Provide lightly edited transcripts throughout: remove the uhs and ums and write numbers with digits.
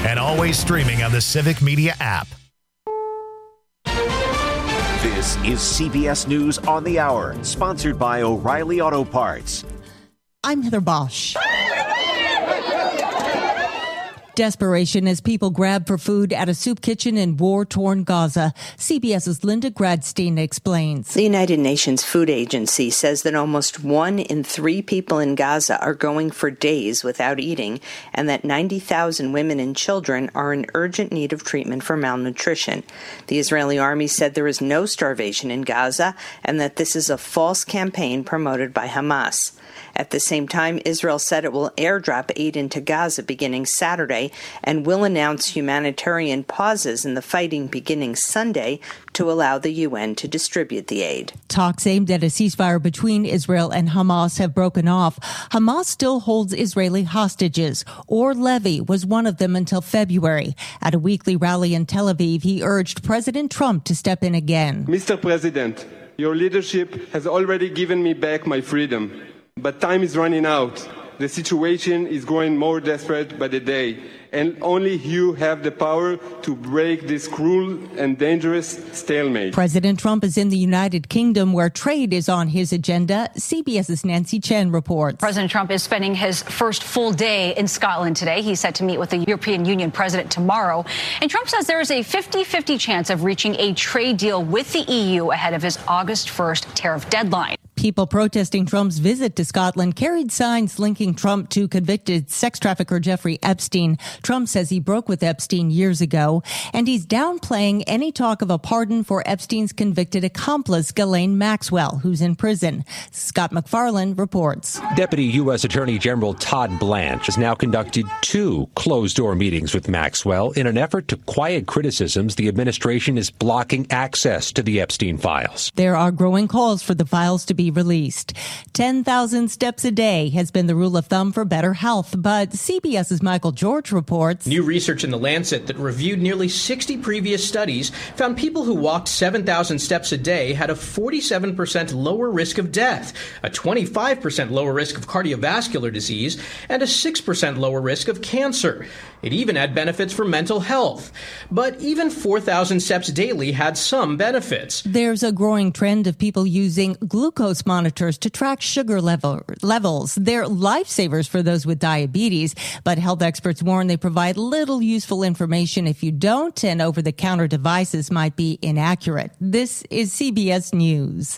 and always streaming on the Civic Media app. This is CBS News on the Hour, sponsored by O'Reilly Auto Parts. I'm Heather Bosch. Desperation as people grab for food at a soup kitchen in war-torn Gaza. CBS's Linda Gradstein explains. The United Nations Food Agency says that almost 1 in 3 people in Gaza are going for days without eating, and that 90,000 women and children are in urgent need of treatment for malnutrition. The Israeli army said there is no starvation in Gaza and that this is a false campaign promoted by Hamas. At the same time, Israel said it will airdrop aid into Gaza beginning Saturday and will announce humanitarian pauses in the fighting beginning Sunday to allow the UN to distribute the aid. Talks aimed at a ceasefire between Israel and Hamas have broken off. Hamas still holds Israeli hostages. Or Levy was one of them until February. At a weekly rally in Tel Aviv, he urged President Trump to step in again. Mr. President, your leadership has already given me back my freedom. But time is running out. The situation is growing more desperate by the day, and only you have the power to break this cruel and dangerous stalemate. President Trump is in the United Kingdom, where trade is on his agenda. CBS's Nancy Chen reports. President Trump is spending his first full day in Scotland today. He's set to meet with the European Union president tomorrow. And Trump says there is a 50-50 chance of reaching a trade deal with the EU ahead of his August 1st tariff deadline. People protesting Trump's visit to Scotland carried signs linking Trump to convicted sex trafficker Jeffrey Epstein. Trump says he broke with Epstein years ago, and he's downplaying any talk of a pardon for Epstein's convicted accomplice, Ghislaine Maxwell, who's in prison. Scott McFarland reports. Deputy U.S. Attorney General Todd Blanche has now conducted 2 closed-door meetings with Maxwell in an effort to quiet criticisms the administration is blocking access to the Epstein files. There are growing calls for the files to be released. 10,000 steps a day has been the rule of thumb for better health, but CBS's Michael George reports. New research in The Lancet that reviewed nearly 60 previous studies found people who walked 7,000 steps a day had a 47% lower risk of death, a 25% lower risk of cardiovascular disease, and a 6% lower risk of cancer. It even had benefits for mental health. But even 4,000 steps daily had some benefits. There's a growing trend of people using glucose monitors to track sugar levels. They're lifesavers for those with diabetes, but health experts warn they provide little useful information if you don't, and over-the-counter devices might be inaccurate. This is CBS News.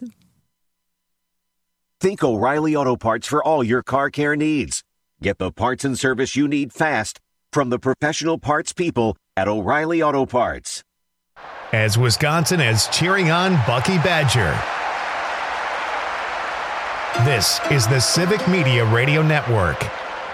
Think O'Reilly Auto Parts for all your car care needs. Get the parts and service you need fast from the professional parts people at O'Reilly Auto Parts. As Wisconsin is cheering on Bucky Badger. This is the Civic Media Radio Network.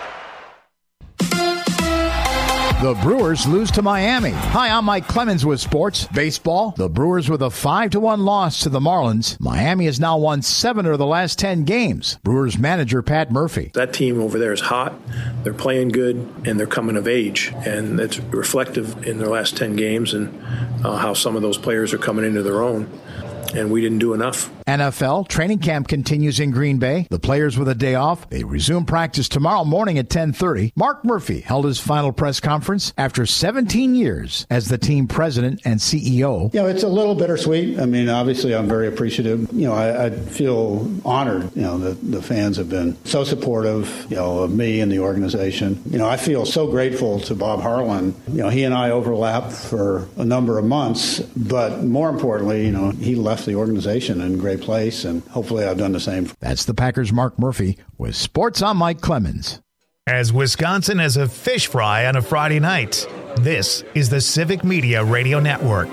The Brewers lose to Miami. Hi, I'm Mike Clemens with sports. Baseball, the Brewers with a 5-1 loss to the Marlins. Miami has now won 7 of the last 10 games. Brewers manager Pat Murphy. That team over there is hot. They're playing good, and they're coming of age. And it's reflective in their last 10 games and how some of those players are coming into their own. And we didn't do enough. NFL training camp continues in Green Bay. The players with a day off. They resume practice tomorrow morning at 10:30. Mark Murphy held his final press conference after 17 years as the team president and CEO. You know, it's a little bittersweet. I mean, obviously, I'm very appreciative. You know, I feel honored, you know, that the fans have been so supportive, you know, of me and the organization. You know, I feel so grateful to Bob Harlan. You know, he and I overlapped for a number of months, but more importantly, you know, he left the organization in great place, and hopefully I've done the same. That's the Packers' Mark Murphy with sports. I'm Mike Clemens. As Wisconsin has a fish fry on a Friday night, this is the Civic Media Radio Network.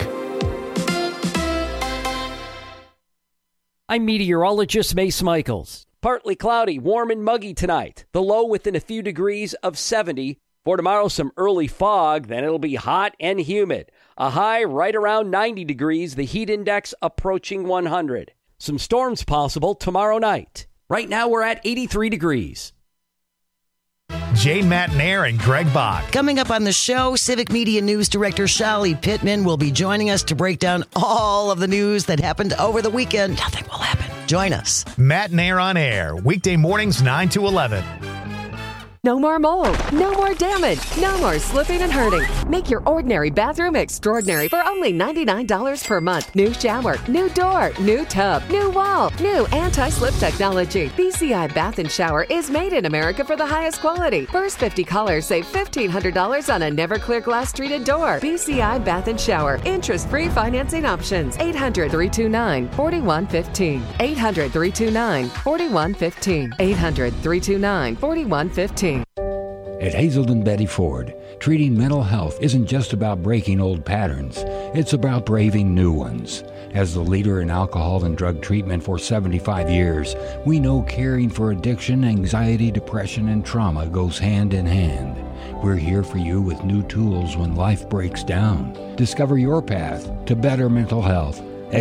I'm meteorologist Mace Michaels. Partly cloudy, warm and muggy tonight. The low within a few degrees of 70. For tomorrow, some early fog, then it'll be hot and humid. A high right around 90 degrees, the heat index approaching 100. Some storms possible tomorrow night. Right now, we're at 83 degrees. Jane Matnair and Greg Bach. Coming up on the show, Civic Media News Director Shali Pittman will be joining us to break down all of the news that happened over the weekend. Nothing will happen. Join us. Matnair on air, weekday mornings 9 to 11. No more mold. No more damage. No more slipping and hurting. Make your ordinary bathroom extraordinary for only $99 per month. New shower, new door, new tub, new wall, new anti-slip technology. BCI Bath and Shower is made in America for the highest quality. First 50 callers save $1,500 on a Never-Clear glass treated door. BCI Bath and Shower. Interest-free financing options. 800-329-4115. 800-329-4115. 800-329-4115. At Hazelden Betty Ford, treating mental health isn't just about breaking old patterns. It's about braving new ones. As the leader in alcohol and drug treatment for 75 years, we know caring for addiction, anxiety, depression, and trauma goes hand in hand. We're here for you with new tools when life breaks down. Discover your path to better mental health at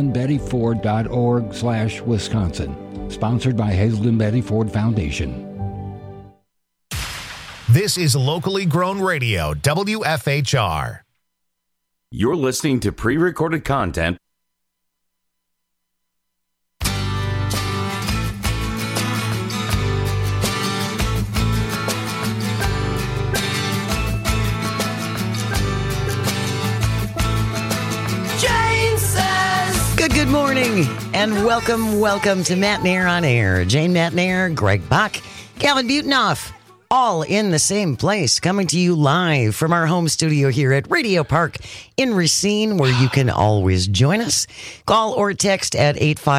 hazeldenbettyford.org/Wisconsin. Sponsored by Hazelden Betty Ford Foundation. This is locally grown radio, WFHR. You're listening to pre-recorded content. Good morning, and welcome to Matt Nair on Air. Jane Matt Nair, Greg Bach, Calvin Butenoff, all in the same place, coming to you live from our home studio here at Radio Park in Racine, where you can always join us. Call or text at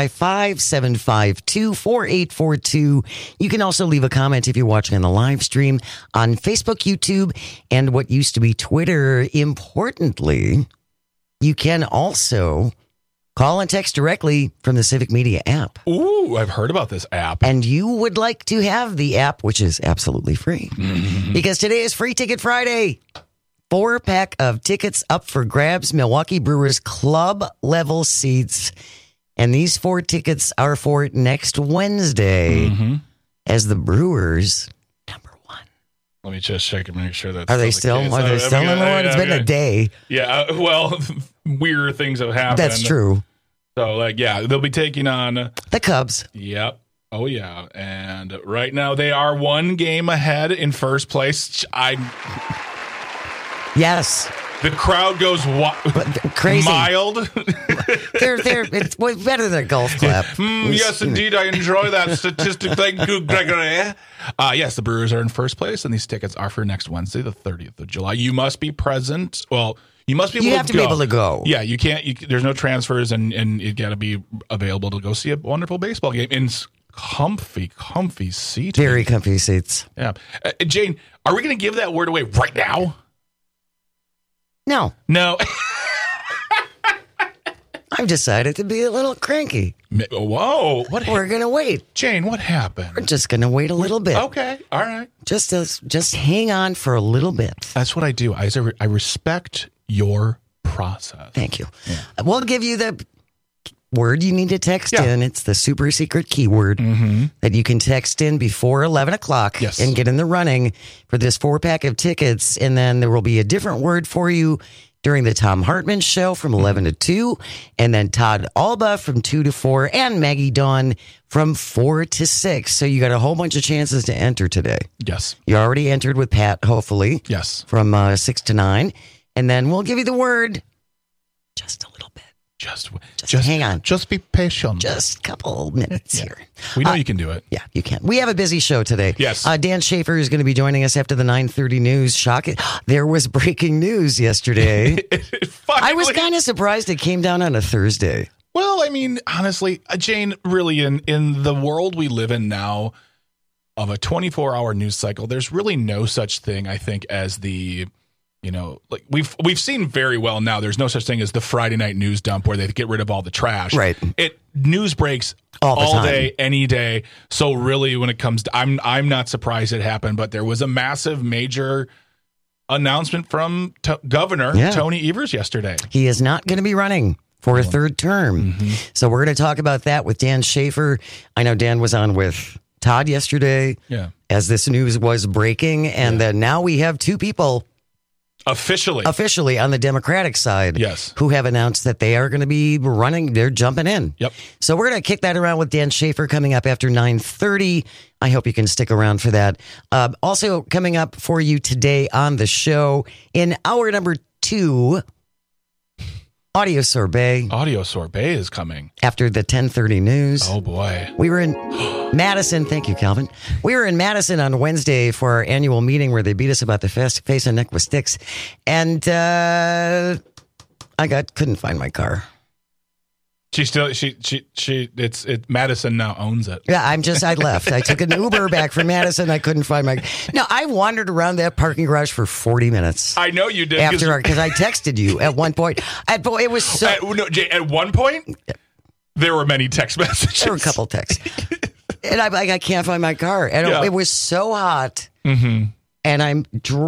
855-752-4842. You can also leave a comment if you're watching on the live stream on Facebook, YouTube, and what used to be Twitter. Importantly, you can also call and text directly from the Civic Media app. Ooh, I've heard about this app. And you would like to have the app, which is absolutely free. Mm-hmm. Because today is Free Ticket Friday. 4-pack of tickets up for grabs. Milwaukee Brewers club level seats. And these 4 tickets are for next Wednesday as the Brewers. Let me just check and make sure that's Are they still in the one? It's been a day. Yeah, well, weird things have happened. That's true. So, they'll be taking on the Cubs. Yep. Oh, yeah. And right now they are 1 game ahead in first place. Yes. The crowd goes crazy. Mild. It's better than a golf clap. Yes, indeed. I enjoy that statistic. Thank you, Gregory. Yes, the Brewers are in first place, and these tickets are for next Wednesday, the 30th of July. You must be present. Well, you must be able to go. You have to be able to go. Yeah, you can't. There's no transfers, and you got to be available to go see a wonderful baseball game in comfy seats. Very comfy seats. Yeah. Jane, are we going to give that word away right now? No. I've decided to be a little cranky. Whoa. We're going to wait. Jane, what happened? We're just going to wait a little bit. Okay. All right. Just hang on for a little bit. That's what I do. I respect your process. Thank you. Yeah. We'll give you the word you need to text in. It's the super secret keyword that you can text in before 11 o'clock and get in the running for this 4-pack of tickets. And then there will be a different word for you during the Tom Hartman show from 11 to 2. And then Todd Alba from 2 to 4 and Maggie Dawn from 4 to 6. So you got a whole bunch of chances to enter today. Yes. You already entered with Pat, hopefully. Yes. From 6 to 9. And then we'll give you the word just a little bit. Just hang on. Just be patient. Just a couple minutes here. We know you can do it. Yeah, you can. We have a busy show today. Yes. Dan Schaefer is going to be joining us after the 9:30 news. Shocking. There was breaking news yesterday. I was kind of surprised it came down on a Thursday. Well, I mean, honestly, Jane, really in the world we live in now of a 24-hour news cycle, there's really no such thing, I think, as the... like we've seen very well now. There's no such thing as the Friday night news dump where they get rid of all the trash. Right. News breaks all day, any day. So really, when it comes to, I'm not surprised it happened. But there was a massive, major announcement from Governor Tony Evers yesterday. He is not going to be running for a third term. So we're going to talk about that with Dan Schaefer. I know Dan was on with Todd yesterday. Yeah. As this news was breaking, and then now we have 2 people officially on the Democratic side. Yes. Who have announced that they are going to be running. They're jumping in. Yep. So we're going to kick that around with Dan Schaefer coming up after 9:30. I hope you can stick around for that. Also coming up for you today on the show in hour number 2, Audio Sorbet. Audio Sorbet is coming. After the 10:30 news. Oh, boy. We were in Madison. Thank you, Calvin. We were in Madison on Wednesday for our annual meeting where they beat us about the face and neck with sticks. And couldn't find my car. Madison now owns it. Yeah, I left. I took an Uber back from Madison. I couldn't find my. No, I wandered around that parking garage for 40 minutes. I know you did. Because I texted you at one point. It was so. At one point, there were many text messages. There were a couple texts. And I can't find my car. And it was so hot. Mm-hmm. And I'm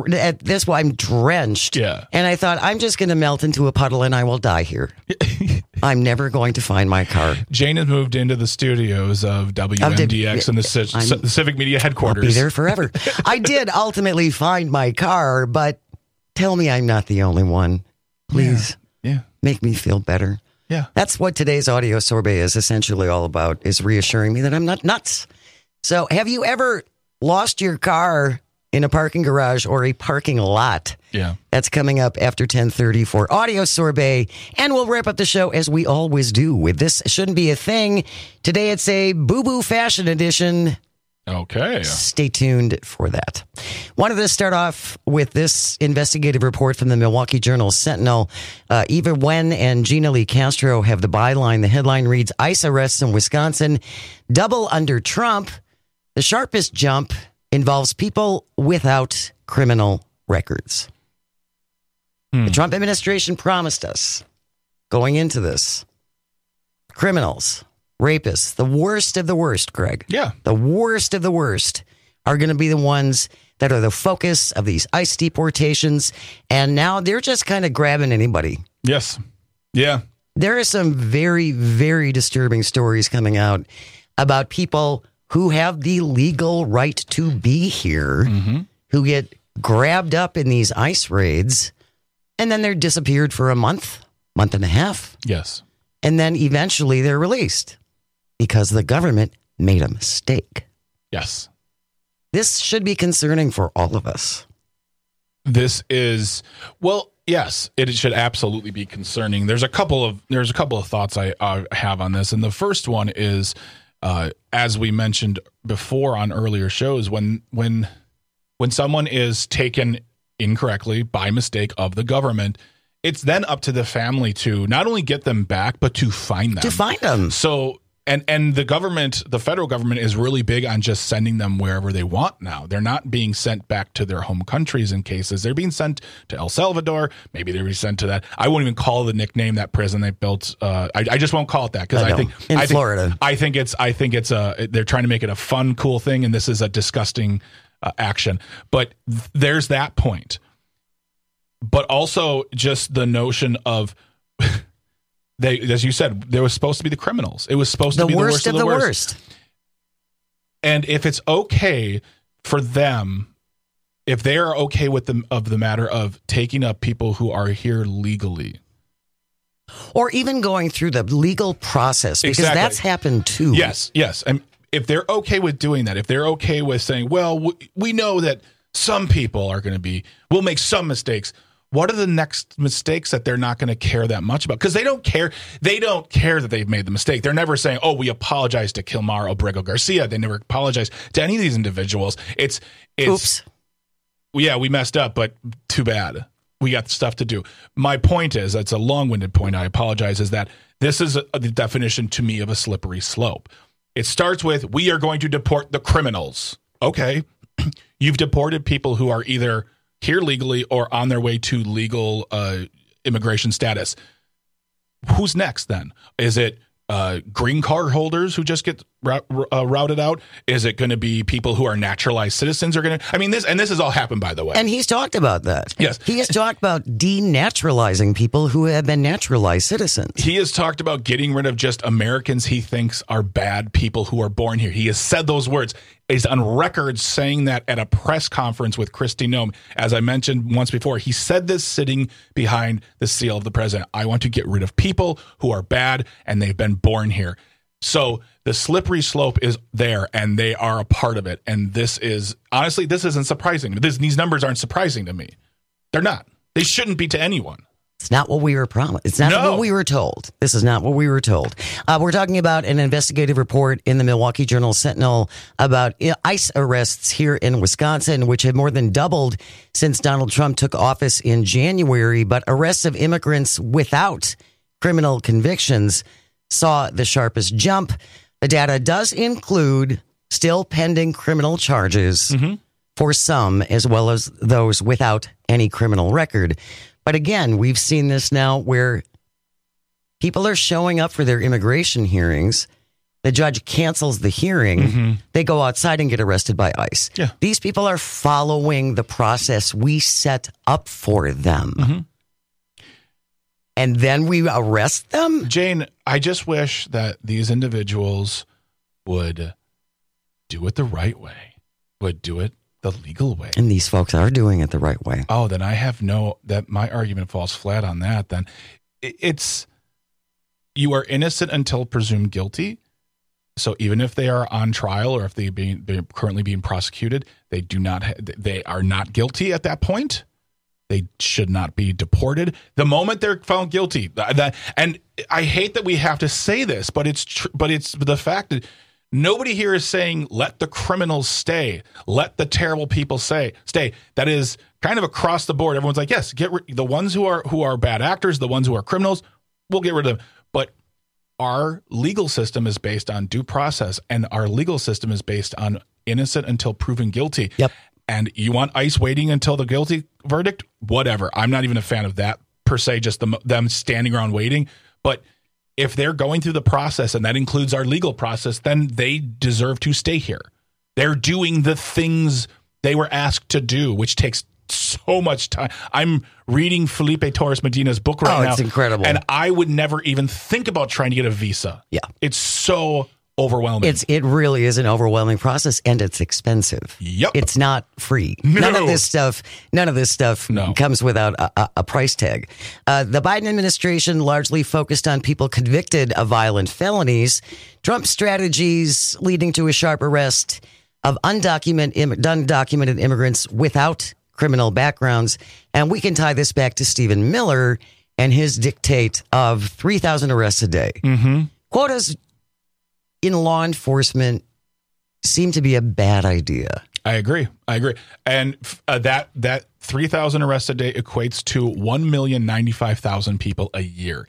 drenched. Yeah. And I thought, I'm just going to melt into a puddle and I will die here. I'm never going to find my car. Jane has moved into the studios of WMDX and the Civic Media headquarters. I'll be there forever. I did ultimately find my car, but tell me I'm not the only one. Please. Yeah. Make me feel better. Yeah. That's what today's Audio Sorbet is essentially all about, is reassuring me that I'm not nuts. So have you ever lost your car in a parking garage or a parking lot? Yeah. That's coming up after 10:30 for Audio Sorbet. And we'll wrap up the show as we always do with This Shouldn't Be a Thing. Today it's a boo-boo fashion edition. Okay. Stay tuned for that. Wanted to start off with this investigative report from the Milwaukee Journal-Sentinel. Eva Wen and Gina Lee Castro have the byline. The headline reads, ICE arrests in Wisconsin, double under Trump. The sharpest jump involves people without criminal records. The Trump administration promised us, going into this, criminals, rapists, the worst of the worst, Greg. Yeah. The worst of the worst are going to be the ones that are the focus of these ICE deportations. And now they're just kind of grabbing anybody. Yes. Yeah. There are some very, very disturbing stories coming out about people who have the legal right to be here, who get grabbed up in these ICE raids, and then they're disappeared for a month and a half. Yes. And then eventually they're released because the government made a mistake. Yes. This should be concerning for all of us. This is, well, yes, it should absolutely be concerning. There's a couple of thoughts I have on this. And the first one is, as we mentioned before on earlier shows, when someone is taken incorrectly by mistake of the government, it's then up to the family to not only get them back, but to find them. To find them. So, and the government, the federal government is really big on just sending them wherever they want now. They're not being sent back to their home countries in cases. They're being sent to El Salvador. Maybe they'll be sent to that. I won't even call the nickname that prison they built. I just won't call it that because I think Florida. I think it's they're trying to make it a fun, cool thing, and this is a disgusting action. But there's that point. But also just the notion of as you said, there was supposed to be the criminals. It was supposed to be the worst of the worst. And if it's okay for them, if they are okay with the matter of taking up people who are here legally, or even going through the legal process, because that's happened too. Yes. And if they're okay with doing that, if they're okay with saying, well, we know that some people will make some mistakes. What are the next mistakes that they're not going to care that much about? Because they don't care. They don't care that they've made the mistake. They're never saying, oh, we apologize to Kilmar Obrego Garcia. They never apologize to any of these individuals. It's oops. Yeah, we messed up, but too bad. We got stuff to do. My point is, it's a long-winded point, I apologize, is that this is the definition to me of a slippery slope. It starts with, we are going to deport the criminals. Okay. You've deported people who are either here legally or on their way to legal immigration status. Who's next then? Is it green card holders who just get routed out? Is it going to be people who are naturalized citizens are going to? I mean, this has all happened, by the way. And he's talked about that. Yes. He has talked about denaturalizing people who have been naturalized citizens. He has talked about getting rid of just Americans he thinks are bad, people who are born here. He has said those words. He's on record saying that at a press conference with Kristi Noem. As I mentioned once before, he said this sitting behind the seal of the president. I want to get rid of people who are bad and they've been born here. So the slippery slope is there, and they are a part of it. And this is, honestly, this isn't surprising. These numbers aren't surprising to me. They're not. They shouldn't be to anyone. It's not what we were promised. It's not what we were told. This is not what we were told. We're talking about an investigative report in the Milwaukee Journal-Sentinel about ICE arrests here in Wisconsin, which have more than doubled since Donald Trump took office in January. But arrests of immigrants without criminal convictions saw the sharpest jump. The data does include still pending criminal charges for some, as well as those without any criminal record. But again, we've seen this now where people are showing up for their immigration hearings. The judge cancels the hearing. They go outside and get arrested by ICE. Yeah. These people are following the process we set up for them. And then we arrest them? Jane, I just wish that these individuals would do it the right way, would do it the legal way. And these folks are doing it the right way. Oh, then I have that my argument falls flat on that. Then it's, you are innocent until presumed guilty. So even if they are on trial or if they're currently being prosecuted, they are not guilty at that point. They should not be deported the moment they're found guilty. And I hate that we have to say this, but it's the fact that nobody here is saying let the criminals stay, let the terrible people stay. That is kind of across the board. Everyone's like, yes, get the ones who are bad actors, the ones who are criminals, we'll get rid of them. But our legal system is based on due process, and our legal system is based on innocent until proven guilty. Yep. And you want ICE waiting until the guilty verdict? Whatever. I'm not even a fan of that per se, just them standing around waiting. But if they're going through the process, and that includes our legal process, then they deserve to stay here. They're doing the things they were asked to do, which takes so much time. I'm reading Felipe Torres Medina's book right now. Oh, it's incredible. And I would never even think about trying to get a visa. Yeah. It's so overwhelming. It really is an overwhelming process, and it's expensive. Yep. It's not free. No. None of this stuff comes without a price tag. The Biden administration largely focused on people convicted of violent felonies. Trump's strategies leading to a sharp arrest of undocumented immigrants without criminal backgrounds. And we can tie this back to Stephen Miller and his dictate of 3,000 arrests a day. Quotas in law enforcement seem to be a bad idea. I agree. And that 3,000 arrests a day equates to 1,095,000 people a year.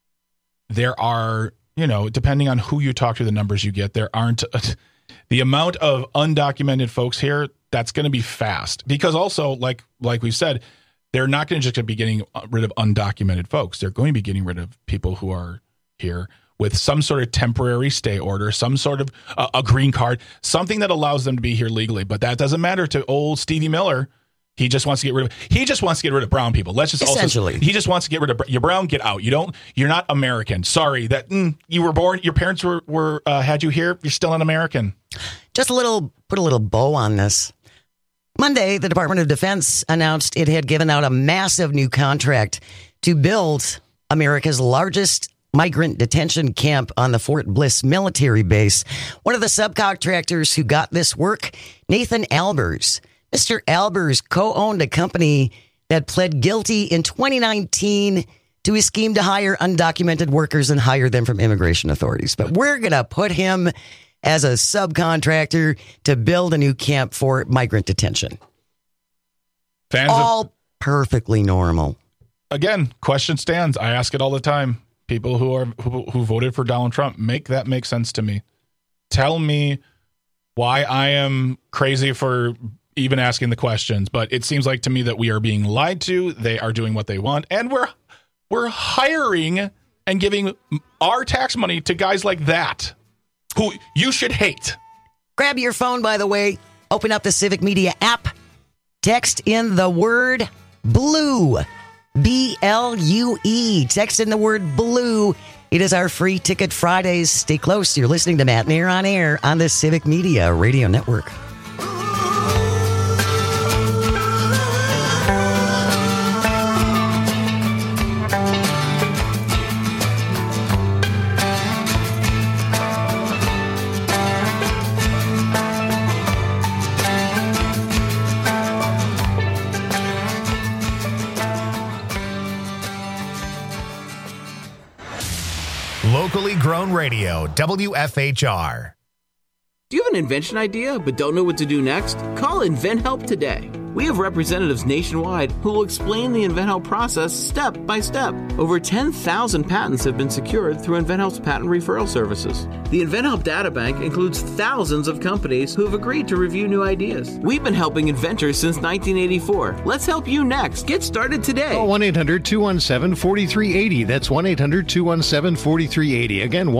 There are, depending on who you talk to, the numbers you get, there aren't the amount of undocumented folks here. That's going to be fast, because also, like we've said, they're not going to just be getting rid of undocumented folks. They're going to be getting rid of people who are here with some sort of temporary stay order, some sort of a green card, something that allows them to be here legally. But that doesn't matter to old Stevie Miller. He just wants to get rid of brown people. Let's just essentially. He just wants to get rid of you're brown, get out. You're not American. Sorry that you were born. Your parents were had you here. You're still an American. Just put a little bow on this. Monday, the Department of Defense announced it had given out a massive new contract to build America's largest migrant detention camp on the Fort Bliss military base. One of the subcontractors who got this work, Nathan Albers. Mr. Albers co-owned a company that pled guilty in 2019 to a scheme to hire undocumented workers and hire them from immigration authorities. But we're going to put him as a subcontractor to build a new camp for migrant detention. All perfectly normal. Again, question stands. I ask it all the time. People who voted for Donald Trump, make that make sense to me. Tell me why I am crazy for even asking the questions. But it seems like to me that we are being lied to. They are doing what they want, and we're hiring and giving our tax money to guys like that. who you should hate. Grab your phone, by the way. Open up the Civic Media app. Text in the word BLUE. BLUE. Text in the word BLUE. It is our free Ticket Fridays. Stay close. You're listening to Matt Nair on Air on the Civic Media Radio Network. Locally grown radio, WFHR. Do you have an invention idea but don't know what to do next? Call InventHelp today. We have representatives nationwide who will explain the InventHelp process step by step. Over 10,000 patents have been secured through InventHelp's patent referral services. The InventHelp databank includes thousands of companies who have agreed to review new ideas. We've been helping inventors since 1984. Let's help you next. Get started today. Call 1-800-217-4380. That's 1-800-217-4380. Again,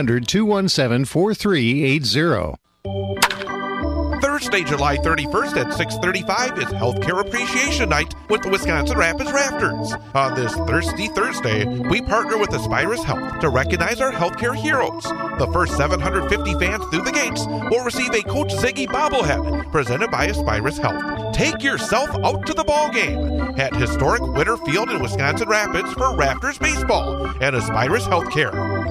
1-800-217-4380. Thursday, July 31st at 6:35 is Healthcare Appreciation Night with the Wisconsin Rapids Rafters. On this Thirsty Thursday, we partner with Aspirus Health to recognize our healthcare heroes. The first 750 fans through the gates will receive a Coach Ziggy bobblehead presented by Aspirus Health. Take yourself out to the ball game at historic Winter Field in Wisconsin Rapids for Rafters Baseball and Aspirus Healthcare.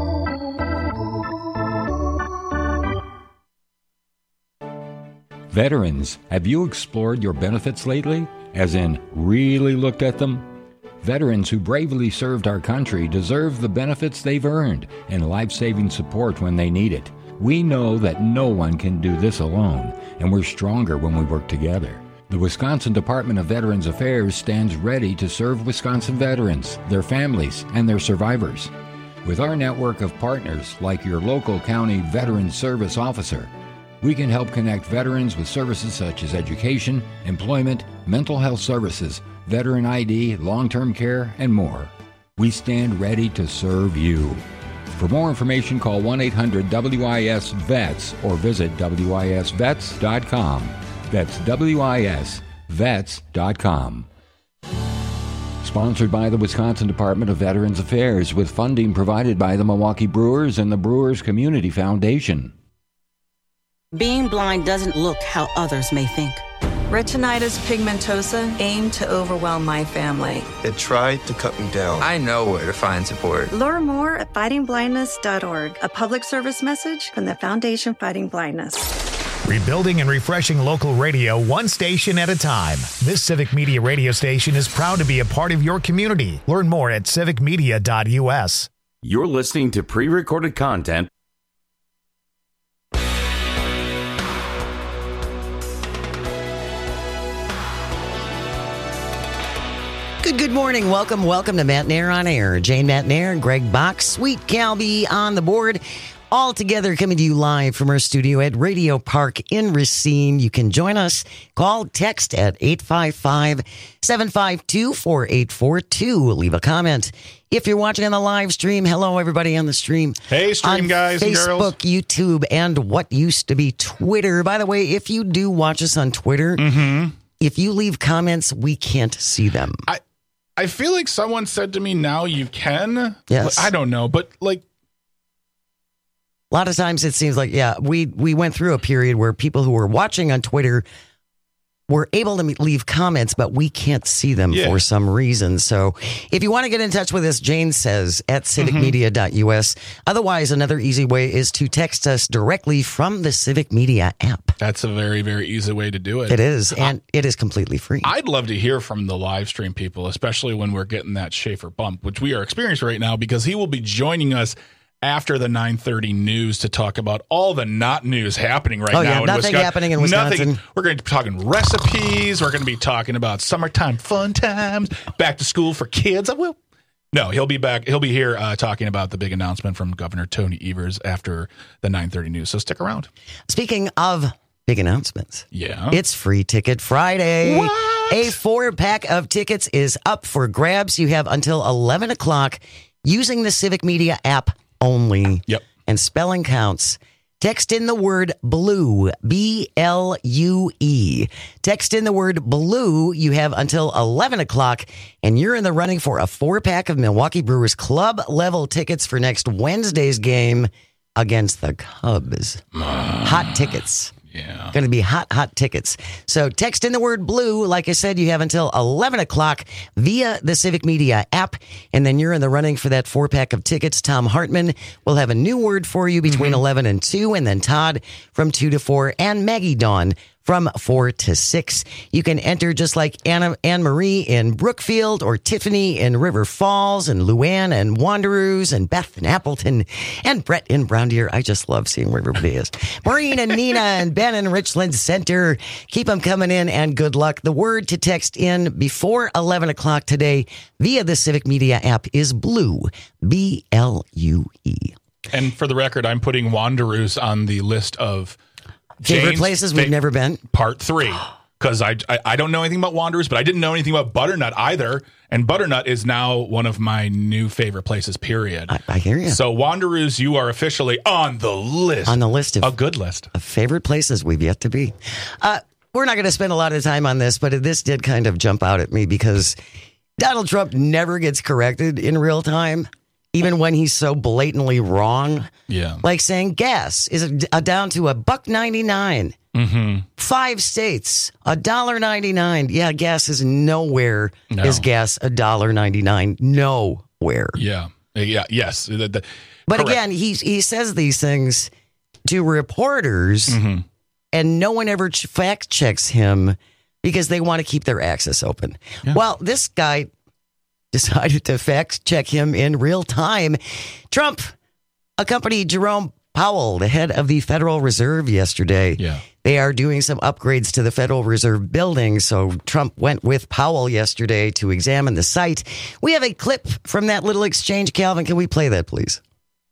Veterans, have you explored your benefits lately? As in, really looked at them? Veterans who bravely served our country deserve the benefits they've earned and life-saving support when they need it. We know that no one can do this alone, and we're stronger when we work together. The Wisconsin Department of Veterans Affairs stands ready to serve Wisconsin veterans, their families, and their survivors. With our network of partners like your local county Veterans Service Officer, we can help connect veterans with services such as education, employment, mental health services, veteran ID, long-term care, and more. We stand ready to serve you. For more information, call 1-800-WIS-VETS or visit WISVets.com. That's WISVets.com. Sponsored by the Wisconsin Department of Veterans Affairs with funding provided by the Milwaukee Brewers and the Brewers Community Foundation. Being blind doesn't look how others may think. Retinitis pigmentosa aimed to overwhelm my family. It tried to cut me down. I know where to find support. Learn more at fightingblindness.org, a public service message from the Foundation Fighting Blindness. Rebuilding and refreshing local radio one station at a time. This Civic Media radio station is proud to be a part of your community. Learn more at civicmedia.us. You're listening to pre-recorded content. Good morning. Welcome to Matt Nair on Air. Jane Matt Nair, Greg Box, Sweet Calby on the board. All together coming to you live from our studio at Radio Park in Racine. You can join us. Call, text at 855-752-4842. Leave a comment. If you're watching on the live stream, hello everybody on the stream. Hey, stream guys and girls. Facebook, YouTube, and what used to be Twitter. By the way, if you do watch us on Twitter, if you leave comments, we can't see them. I feel like someone said to me, now you can. Yes. I don't know, but like. A lot of times it seems like, we went through a period where people who were watching on Twitter were able to leave comments, but we can't see them for some reason. So if you want to get in touch with us, Jane says at civicmedia.us. Otherwise, another easy way is to text us directly from the Civic Media app. That's a very, very easy way to do it. It is, and it is completely free. I'd love to hear from the live stream people, especially when we're getting that Schaefer bump, which we are experiencing right now, because he will be joining us after the 9:30 news to talk about all the not news happening right now in nothing happening in Wisconsin. Nothing. We're going to be talking recipes. We're going to be talking about summertime fun times, back to school for kids. No, he'll be back. He'll be here talking about the big announcement from Governor Tony Evers after the 9:30 news. So stick around. Speaking of big announcements, it's Free Ticket Friday. What? A 4-pack of tickets is up for grabs. You have until 11 o'clock using the Civic Media app only. Yep. And spelling counts Text in the word BLUE, BLUE. Text in the word BLUE. You have until 11 o'clock, and you're in the running for a 4-pack of Milwaukee Brewers club level tickets for next Wednesday's game against the Cubs. Hot tickets. Yeah. Going to be hot tickets. So text in the word BLUE. Like I said, you have until 11 o'clock via the Civic Media app. And then you're in the running for that 4-pack of tickets. Tom Hartman will have a new word for you between 11 and 2. And then Todd from 2 to 4. And Maggie Dawn from 4 to 6. You can enter just like Anne Marie in Brookfield, or Tiffany in River Falls, and Luann and Wanderers, and Beth in Appleton, and Brett in Brown Deer. I just love seeing where everybody is. Maureen and Nina and Ben in Richland Center. Keep them coming in, and good luck. The word to text in before 11 o'clock today via the Civic Media app is BLUE, B-L-U-E. And for the record, I'm putting Wanderers on the list of favorite places we've never been. Part 3. Because I don't know anything about Wanderers, but I didn't know anything about Butternut either. And Butternut is now one of my new favorite places, period. I hear you. So Wanderers, you are officially on the list. On the list of a good list of favorite places we've yet to be. We're not going to spend a lot of time on this, but this did kind of jump out at me because Donald Trump never gets corrected in real time. Even when he's so blatantly wrong. Yeah. Like saying gas is down to $1.99. Mm-hmm. 5 states, $1.99. Yeah, gas is nowhere. No. Is gas $1.99? Nowhere. Yeah. Yes. But correct. again, he says these things to reporters, and no one ever fact checks him because they want to keep their access open. Yeah. Well, this guy decided to fact check him in real time. Trump accompanied Jerome Powell, the head of the Federal Reserve, yesterday. Yeah. They are doing some upgrades to the Federal Reserve building, so Trump went with Powell yesterday to examine the site. We have a clip from that little exchange. Calvin, can we play that, please?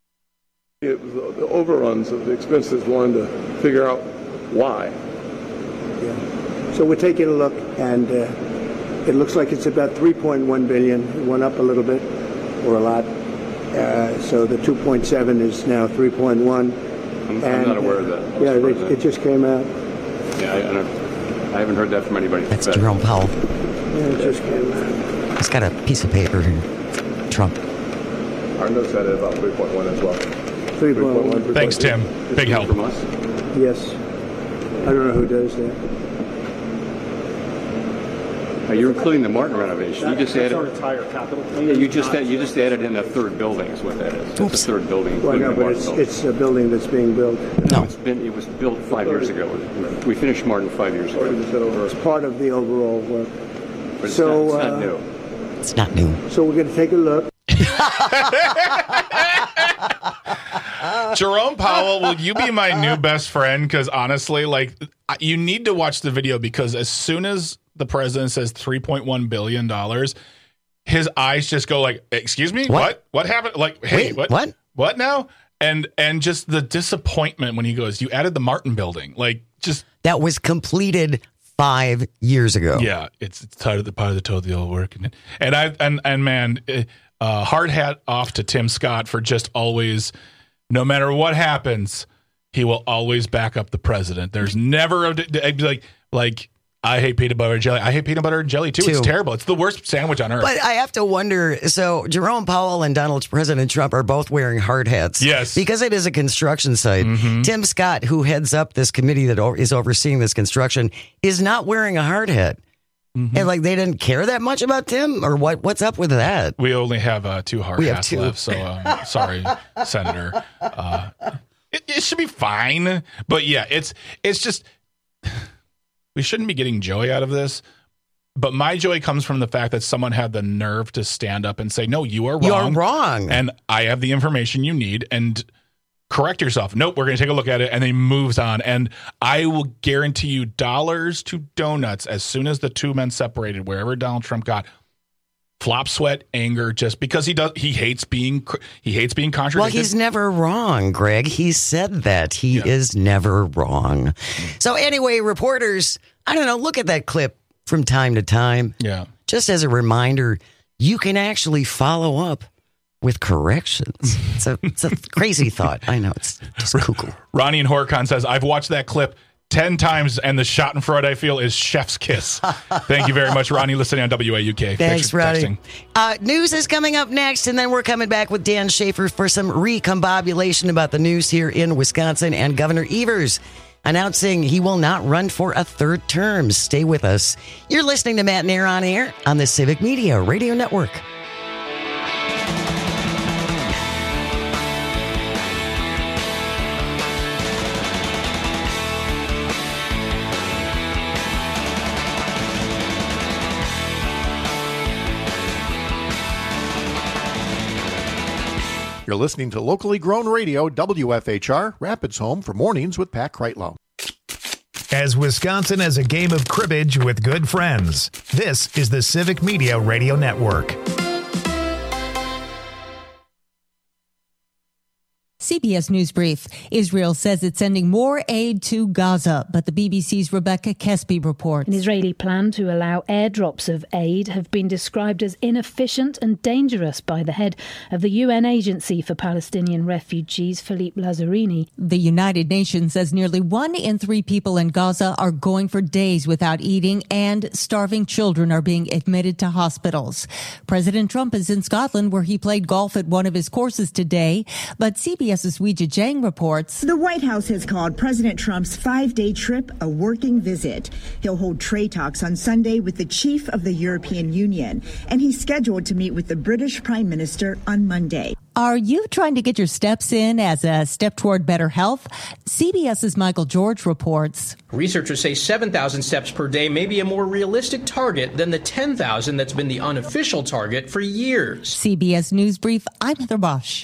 It was the overruns of the expenses, wanted to figure out why. Yeah. So we're taking a look, and it looks like it's about $3.1 billion. It went up a little bit, or a lot. So the 2.7 is now 3.1. I'm not aware of that. Yeah, it just came out. Yeah, I haven't heard that from anybody. That's Jerome Powell. Yeah, it just came out. He's got a piece of paper here. Trump. Our notes had it about 3.1 as well. 3.1. Thanks, Tim. Big help. From us? Yes. I don't know who does that. You're including the Martin renovation. You just added our entire capital. Yeah, you just added in a third building. Is what that is. It's a third building. Well, no, but it's a building that's being built. No, it was built 5 years ago. We finished Martin 5 years ago. It's part of the overall work. But it's not new. It's not new. So we're going to take a look. Jerome Powell, will you be my new best friend? Because honestly, you need to watch the video, because as soon as the president says $3.1 billion, his eyes just go like, excuse me? What happened? Like, hey, wait, what now? And just the disappointment when he goes, you added the Martin building. Like, just. That was completed 5 years ago. Yeah. It's part of the total work. And man, hard hat off to Tim Scott for just always, no matter what happens, he will always back up the president. There's never like I hate peanut butter and jelly. I hate peanut butter and jelly too. It's terrible. It's the worst sandwich on earth. But I have to wonder, so Jerome Powell and President Trump are both wearing hard hats. Yes. Because it is a construction site. Mm-hmm. Tim Scott, who heads up this committee that is overseeing this construction, is not wearing a hard hat. Mm-hmm. And they didn't care that much about Tim, or what? What's up with that? We only have 2 hard hats left, so sorry, Senator. It should be fine, but yeah, it's just we shouldn't be getting joy out of this. But my joy comes from the fact that someone had the nerve to stand up and say, "No, you are wrong. You are wrong, and I have the information you need." And correct yourself. Nope, we're going to take a look at it, and then he moves on. And I will guarantee you dollars to donuts as soon as the two men separated, wherever Donald Trump got. Flop, sweat, anger, just because he hates being contradicted. Well, he's never wrong, Greg. He said that he is never wrong. So anyway, reporters, I don't know, look at that clip from time to time. Yeah. Just as a reminder, you can actually follow up with corrections. It's a crazy thought. I know, it's just cuckoo. Ronnie in Horicon says, I've watched that clip 10 times, and the schadenfreude I feel is chef's kiss. Thank you very much, Ronnie, listening on WAUK. Thanks, Ronnie. News is coming up next, and then we're coming back with Dan Schaefer for some recombobulation about the news here in Wisconsin, and Governor Evers announcing he will not run for a third term. Stay with us. You're listening to Matt and Air on Air on the Civic Media Radio Network. You're listening to locally grown radio, WFHR, Rapids Home for Mornings with Pat Kreitlow. As Wisconsin as a game of cribbage with good friends, this is the Civic Media Radio Network. CBS News Brief. Israel says it's sending more aid to Gaza, but the BBC's Rebecca Kesby reports. An Israeli plan to allow airdrops of aid have been described as inefficient and dangerous by the head of the UN Agency for Palestinian Refugees, Philippe Lazzarini. The United Nations says nearly 1 in 3 people in Gaza are going for days without eating, and starving children are being admitted to hospitals. President Trump is in Scotland, where he played golf at one of his courses today, but CBS's Weijia Jiang reports. The White House has called President Trump's 5-day trip a working visit. He'll hold trade talks on Sunday with the chief of the European Union, and he's scheduled to meet with the British Prime Minister on Monday. Are you trying to get your steps in as a step toward better health? CBS's Michael George reports. Researchers say 7,000 steps per day may be a more realistic target than the 10,000 that's been the unofficial target for years. CBS News Brief, I'm Heather Bosch.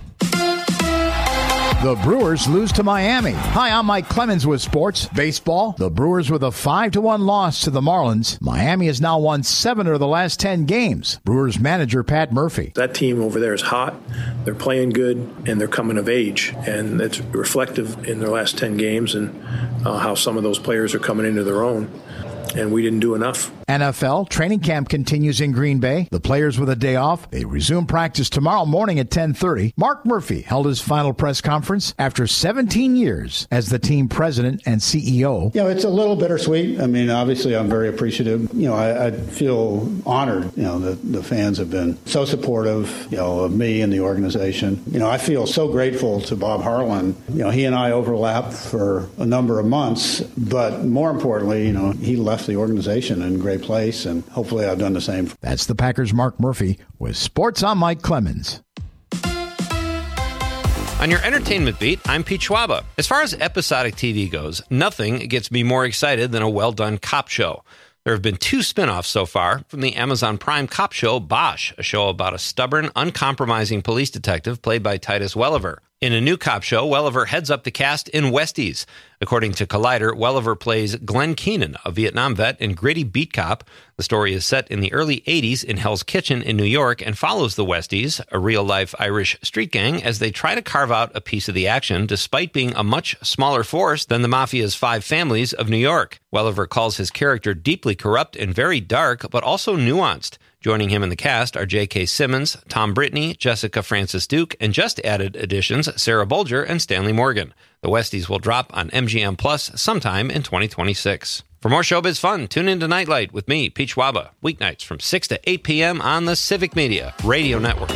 The Brewers lose to Miami. Hi, I'm Mike Clemens with sports. Baseball, the Brewers with a 5-1 loss to the Marlins. Miami has now won 7 of the last 10 games. Brewers manager Pat Murphy. That team over there is hot. They're playing good, and they're coming of age. And it's reflective in their last 10 games and how some of those players are coming into their own. And we didn't do enough. NFL training camp continues in Green Bay. The players with a day off. They resume practice tomorrow morning at 10:30. Mark Murphy held his final press conference after 17 years as the team president and CEO. Yeah, it's a little bittersweet. I mean, obviously, I'm very appreciative. I feel honored, that the fans have been so supportive, of me and the organization. I feel so grateful to Bob Harlan. He and I overlapped for a number of months, but more importantly, he left the organization in great place, and hopefully I've done the same. That's the Packers' Mark Murphy with Sports. I'm Mike Clemens. On your entertainment beat, I'm Pete Schwaba. As far as episodic TV goes, nothing gets me more excited than a well-done cop show. There have been 2 spinoffs so far from the Amazon Prime cop show Bosch, a show about a stubborn, uncompromising police detective played by Titus Welliver. In a new cop show, Welliver heads up the cast in Westies. According to Collider, Welliver plays Glenn Keenan, a Vietnam vet and gritty beat cop. The story is set in the early 80s in Hell's Kitchen in New York and follows the Westies, a real-life Irish street gang, as they try to carve out a piece of the action despite being a much smaller force than the Mafia's 5 families of New York. Welliver calls his character deeply corrupt and very dark, but also nuanced. Joining him in the cast are J.K. Simmons, Tom Brittney, Jessica Francis Duke, and just added additions Sarah Bolger and Stanley Morgan. The Westies will drop on MGM Plus sometime in 2026. For more showbiz fun, tune in to Nightlight with me, Pete Schwaba, weeknights from 6 to 8 p.m. on the Civic Media Radio Network.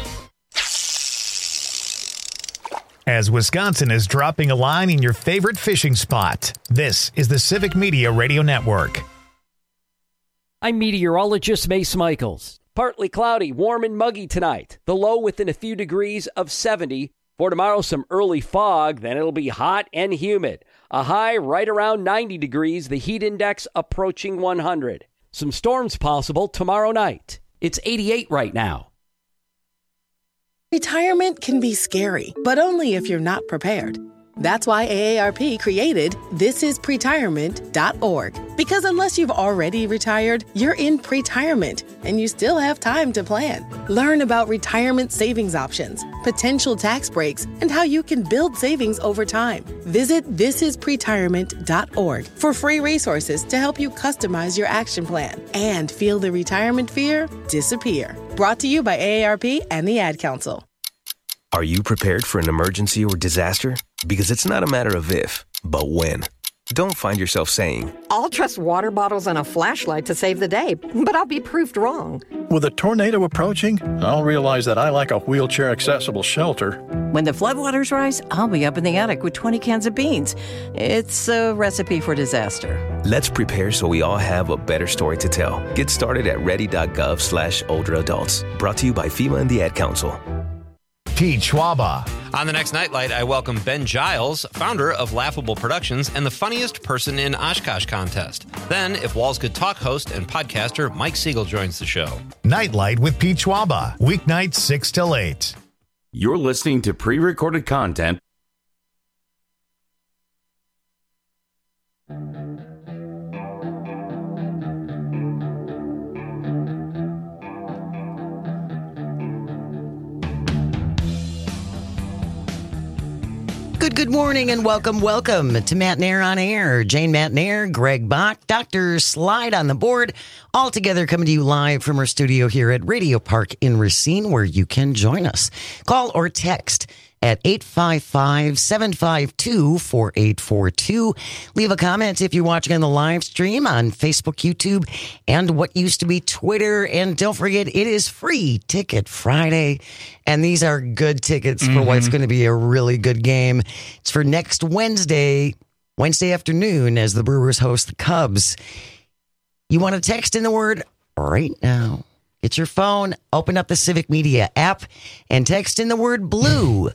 As Wisconsin is dropping a line in your favorite fishing spot, this is the Civic Media Radio Network. I'm meteorologist Mace Michaels. Partly cloudy, warm and muggy tonight. The low within a few degrees of 70. For tomorrow, some early fog, then it'll be hot and humid. A high right around 90 degrees, the heat index approaching 100. Some storms possible tomorrow night. It's 88 right now. Retirement can be scary, but only if you're not prepared. That's why AARP created thisispretirement.org. Because unless you've already retired, you're in pretirement, and you still have time to plan. Learn about retirement savings options, potential tax breaks, and how you can build savings over time. Visit thisispretirement.org for free resources to help you customize your action plan and feel the retirement fear disappear. Brought to you by AARP and the Ad Council. Are you prepared for an emergency or disaster? Because it's not a matter of if, but when. Don't find yourself saying, I'll trust water bottles and a flashlight to save the day, but I'll be proved wrong. With a tornado approaching, I'll realize that I like a wheelchair-accessible shelter. When the floodwaters rise, I'll be up in the attic with 20 cans of beans. It's a recipe for disaster. Let's prepare so we all have a better story to tell. Get started at ready.gov/older adults. Brought to you by FEMA and the Ad Council. Pete Schwaba. On the next Nightlight, I welcome Ben Giles, founder of Laughable Productions and the funniest person in Oshkosh contest. Then, If Walls Could Talk host and podcaster Mike Siegel joins the show. Nightlight with Pete Schwaba, weeknights 6 till 8. You're listening to pre-recorded content. Good morning and welcome to Matt Nair on Air. Jane Matt Nair, Greg Bach, Dr. Slide on the board, all together coming to you live from our studio here at Radio Park in Racine, where you can join us. Call or text at 855-752-4842. Leave a comment if you're watching on the live stream on Facebook, YouTube, and what used to be Twitter. And don't forget, it is Free Ticket Friday. And these are good tickets for what's going to be a really good game. It's for next Wednesday afternoon as the Brewers host the Cubs. You want to text in the word right now. Get your phone, open up the Civic Media app, and text in the word BLUE,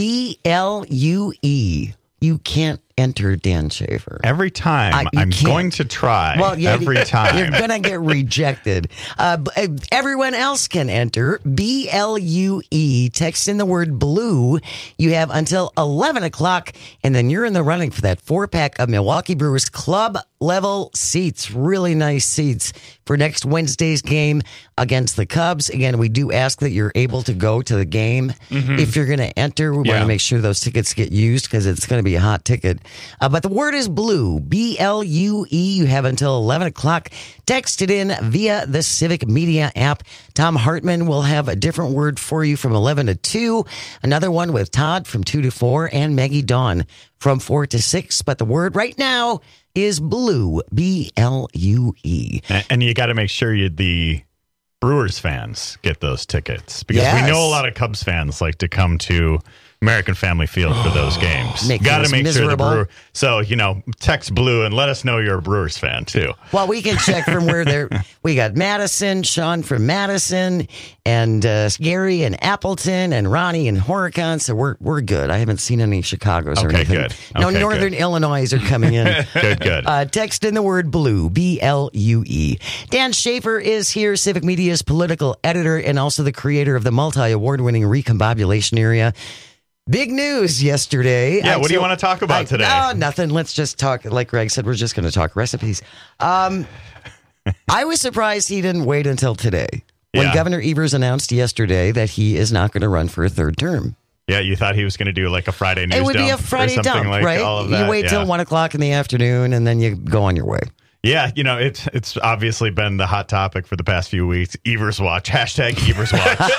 B-L-U-E. You can't enter Dan Schaefer. Every time. I'm going to try. Well, yeah, every time. You're going to get rejected. Everyone else can enter. B-L-U-E. Text in the word BLUE. You have until 11 o'clock, and then you're in the running for that 4-pack of Milwaukee Brewers club level seats. Really nice seats for next Wednesday's game against the Cubs. Again, we do ask that you're able to go to the game. If you're going to enter, we want to make sure those tickets get used because it's going to be a hot ticket. But the word is BLUE, B-L-U-E. You have until 11 o'clock. Text it in via the Civic Media app. Tom Hartman will have a different word for you from 11 to 2. Another one with Todd from 2 to 4 and Maggie Dawn from 4 to 6. But the word right now is BLUE, B-L-U-E. And you got to make sure the Brewers fans get those tickets because we know a lot of Cubs fans like to come to American Family Field for those games. Got to make sure the Brewer. So, text BLUE and let us know you're a Brewers fan too. Well, we can check from where they're. We got Madison, Sean from Madison, and Gary and Appleton, and Ronnie and Horicon. So we're good. I haven't seen any Chicago's or anything. Good. No, Northern Illinois are coming in. Good. Text in the word BLUE, B-L-U-E. Dan Schaefer is here, Civic Media's political editor and also the creator of the multi-award-winning Recombobulation Area. Big news yesterday. Yeah, what do you want to talk about today? Oh, nothing. Let's just talk. Like Greg said, we're just going to talk recipes. I was surprised he didn't wait until today when Governor Evers announced yesterday that he is not going to run for a third term. Yeah, you thought he was going to do like a Friday news dump. It would be a Friday dump, like right? All of that. You wait till 1 o'clock in the afternoon and then you go on your way. Yeah, it's obviously been the hot topic for the past few weeks. Evers Watch, hashtag Evers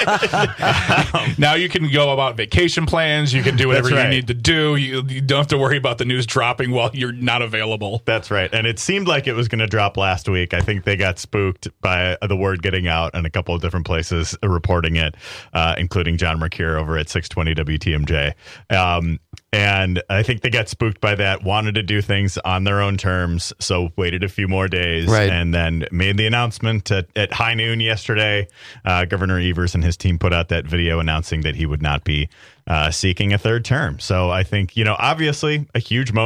Watch. Now you can go about vacation plans. You can do whatever you need to do. You don't have to worry about the news dropping while you're not available. That's right. And it seemed like it was going to drop last week. I think they got spooked by the word getting out and a couple of different places reporting it, including John Mercure over at 620 WTMJ. And I think they got spooked by that, wanted to do things on their own terms, so waited a few more days, and then made the announcement at high noon yesterday. Governor Evers and his team put out that video announcing that he would not be seeking a third term. So I think, obviously a huge moment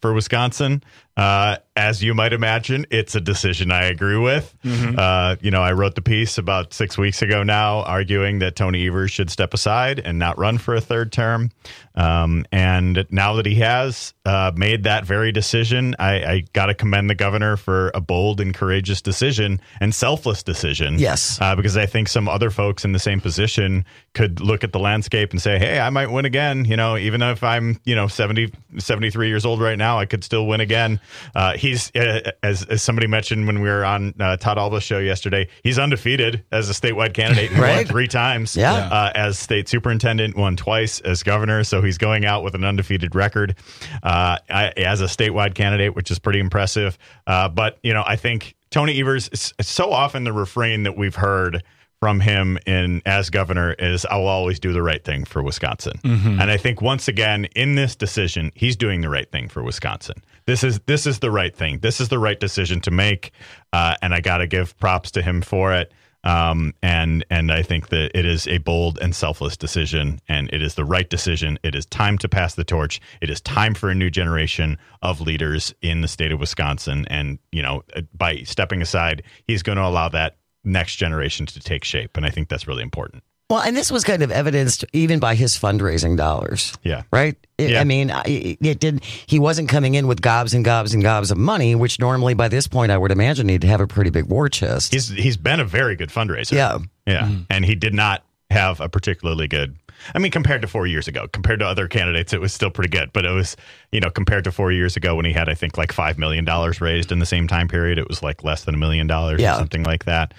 for Wisconsin. As you might imagine, it's a decision I agree with. I wrote the piece about 6 weeks ago now arguing that Tony Evers should step aside and not run for a third term. And now that he has made that very decision, I got to commend the governor for a bold and courageous decision and selfless decision. Yes. Because I think some other folks in the same position could look at the landscape and say, hey, I might win again. Even if I'm, 73 years old right now, I could still win again. He's, as somebody mentioned when we were on Todd Alba's show yesterday, he's undefeated as a statewide candidate. He won 3 times as state superintendent, won twice as governor. So he's going out with an undefeated record as a statewide candidate, which is pretty impressive. But, I think Tony Evers, it's so often the refrain that we've heard from him as governor is, I will always do the right thing for Wisconsin. And I think once again, in this decision, he's doing the right thing for Wisconsin. This is the right thing. This is the right decision to make. And I got to give props to him for it. And I think that it is a bold and selfless decision, and it is the right decision. It is time to pass the torch. It is time for a new generation of leaders in the state of Wisconsin. And, by stepping aside, he's going to allow that next generation to take shape. And I think that's really important. Well, and this was kind of evidenced even by his fundraising dollars. Yeah. Right? I mean, he wasn't coming in with gobs and gobs and gobs of money, which normally by this point I would imagine he'd have a pretty big war chest. He's been a very good fundraiser. Yeah. Yeah. And he did not have a particularly good, compared to 4 years ago, compared to other candidates, it was still pretty good. But it was, compared to 4 years ago when he had, I think, like $5 million raised in the same time period, it was like less than $1 million or something like that.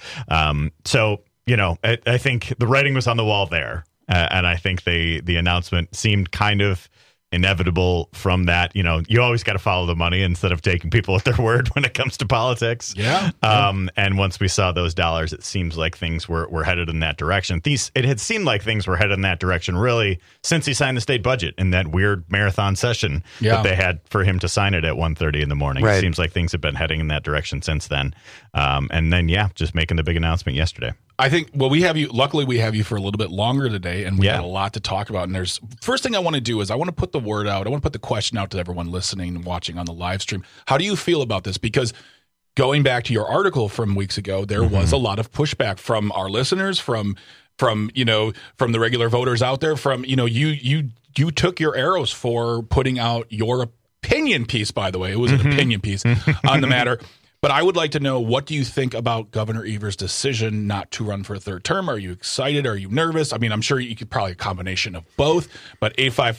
I think the writing was on the wall there. And I think the announcement seemed kind of inevitable from that. You always got to follow the money instead of taking people at their word when it comes to politics. Yeah. And once we saw those dollars, it seems like things were headed in that direction. It had seemed like things were headed in that direction really since he signed the state budget in that weird marathon session that they had for him to sign it at 1:30 in the morning. Right. It seems like things have been heading in that direction since then. And then, just making the big announcement yesterday. I think, luckily we have you for a little bit longer today, and we had a lot to talk about. And first thing I want to do is I want to put the word out. I want to put the question out to everyone listening and watching on the live stream. How do you feel about this? Because going back to your article from weeks ago, there was a lot of pushback from our listeners, from the regular voters out there, from, you took your arrows for putting out your opinion piece, by the way. It was an opinion piece on the matter. But I would like to know, what do you think about Governor Evers' decision not to run for a third term? Are you excited? Are you nervous? I'm sure you could probably a combination of both. But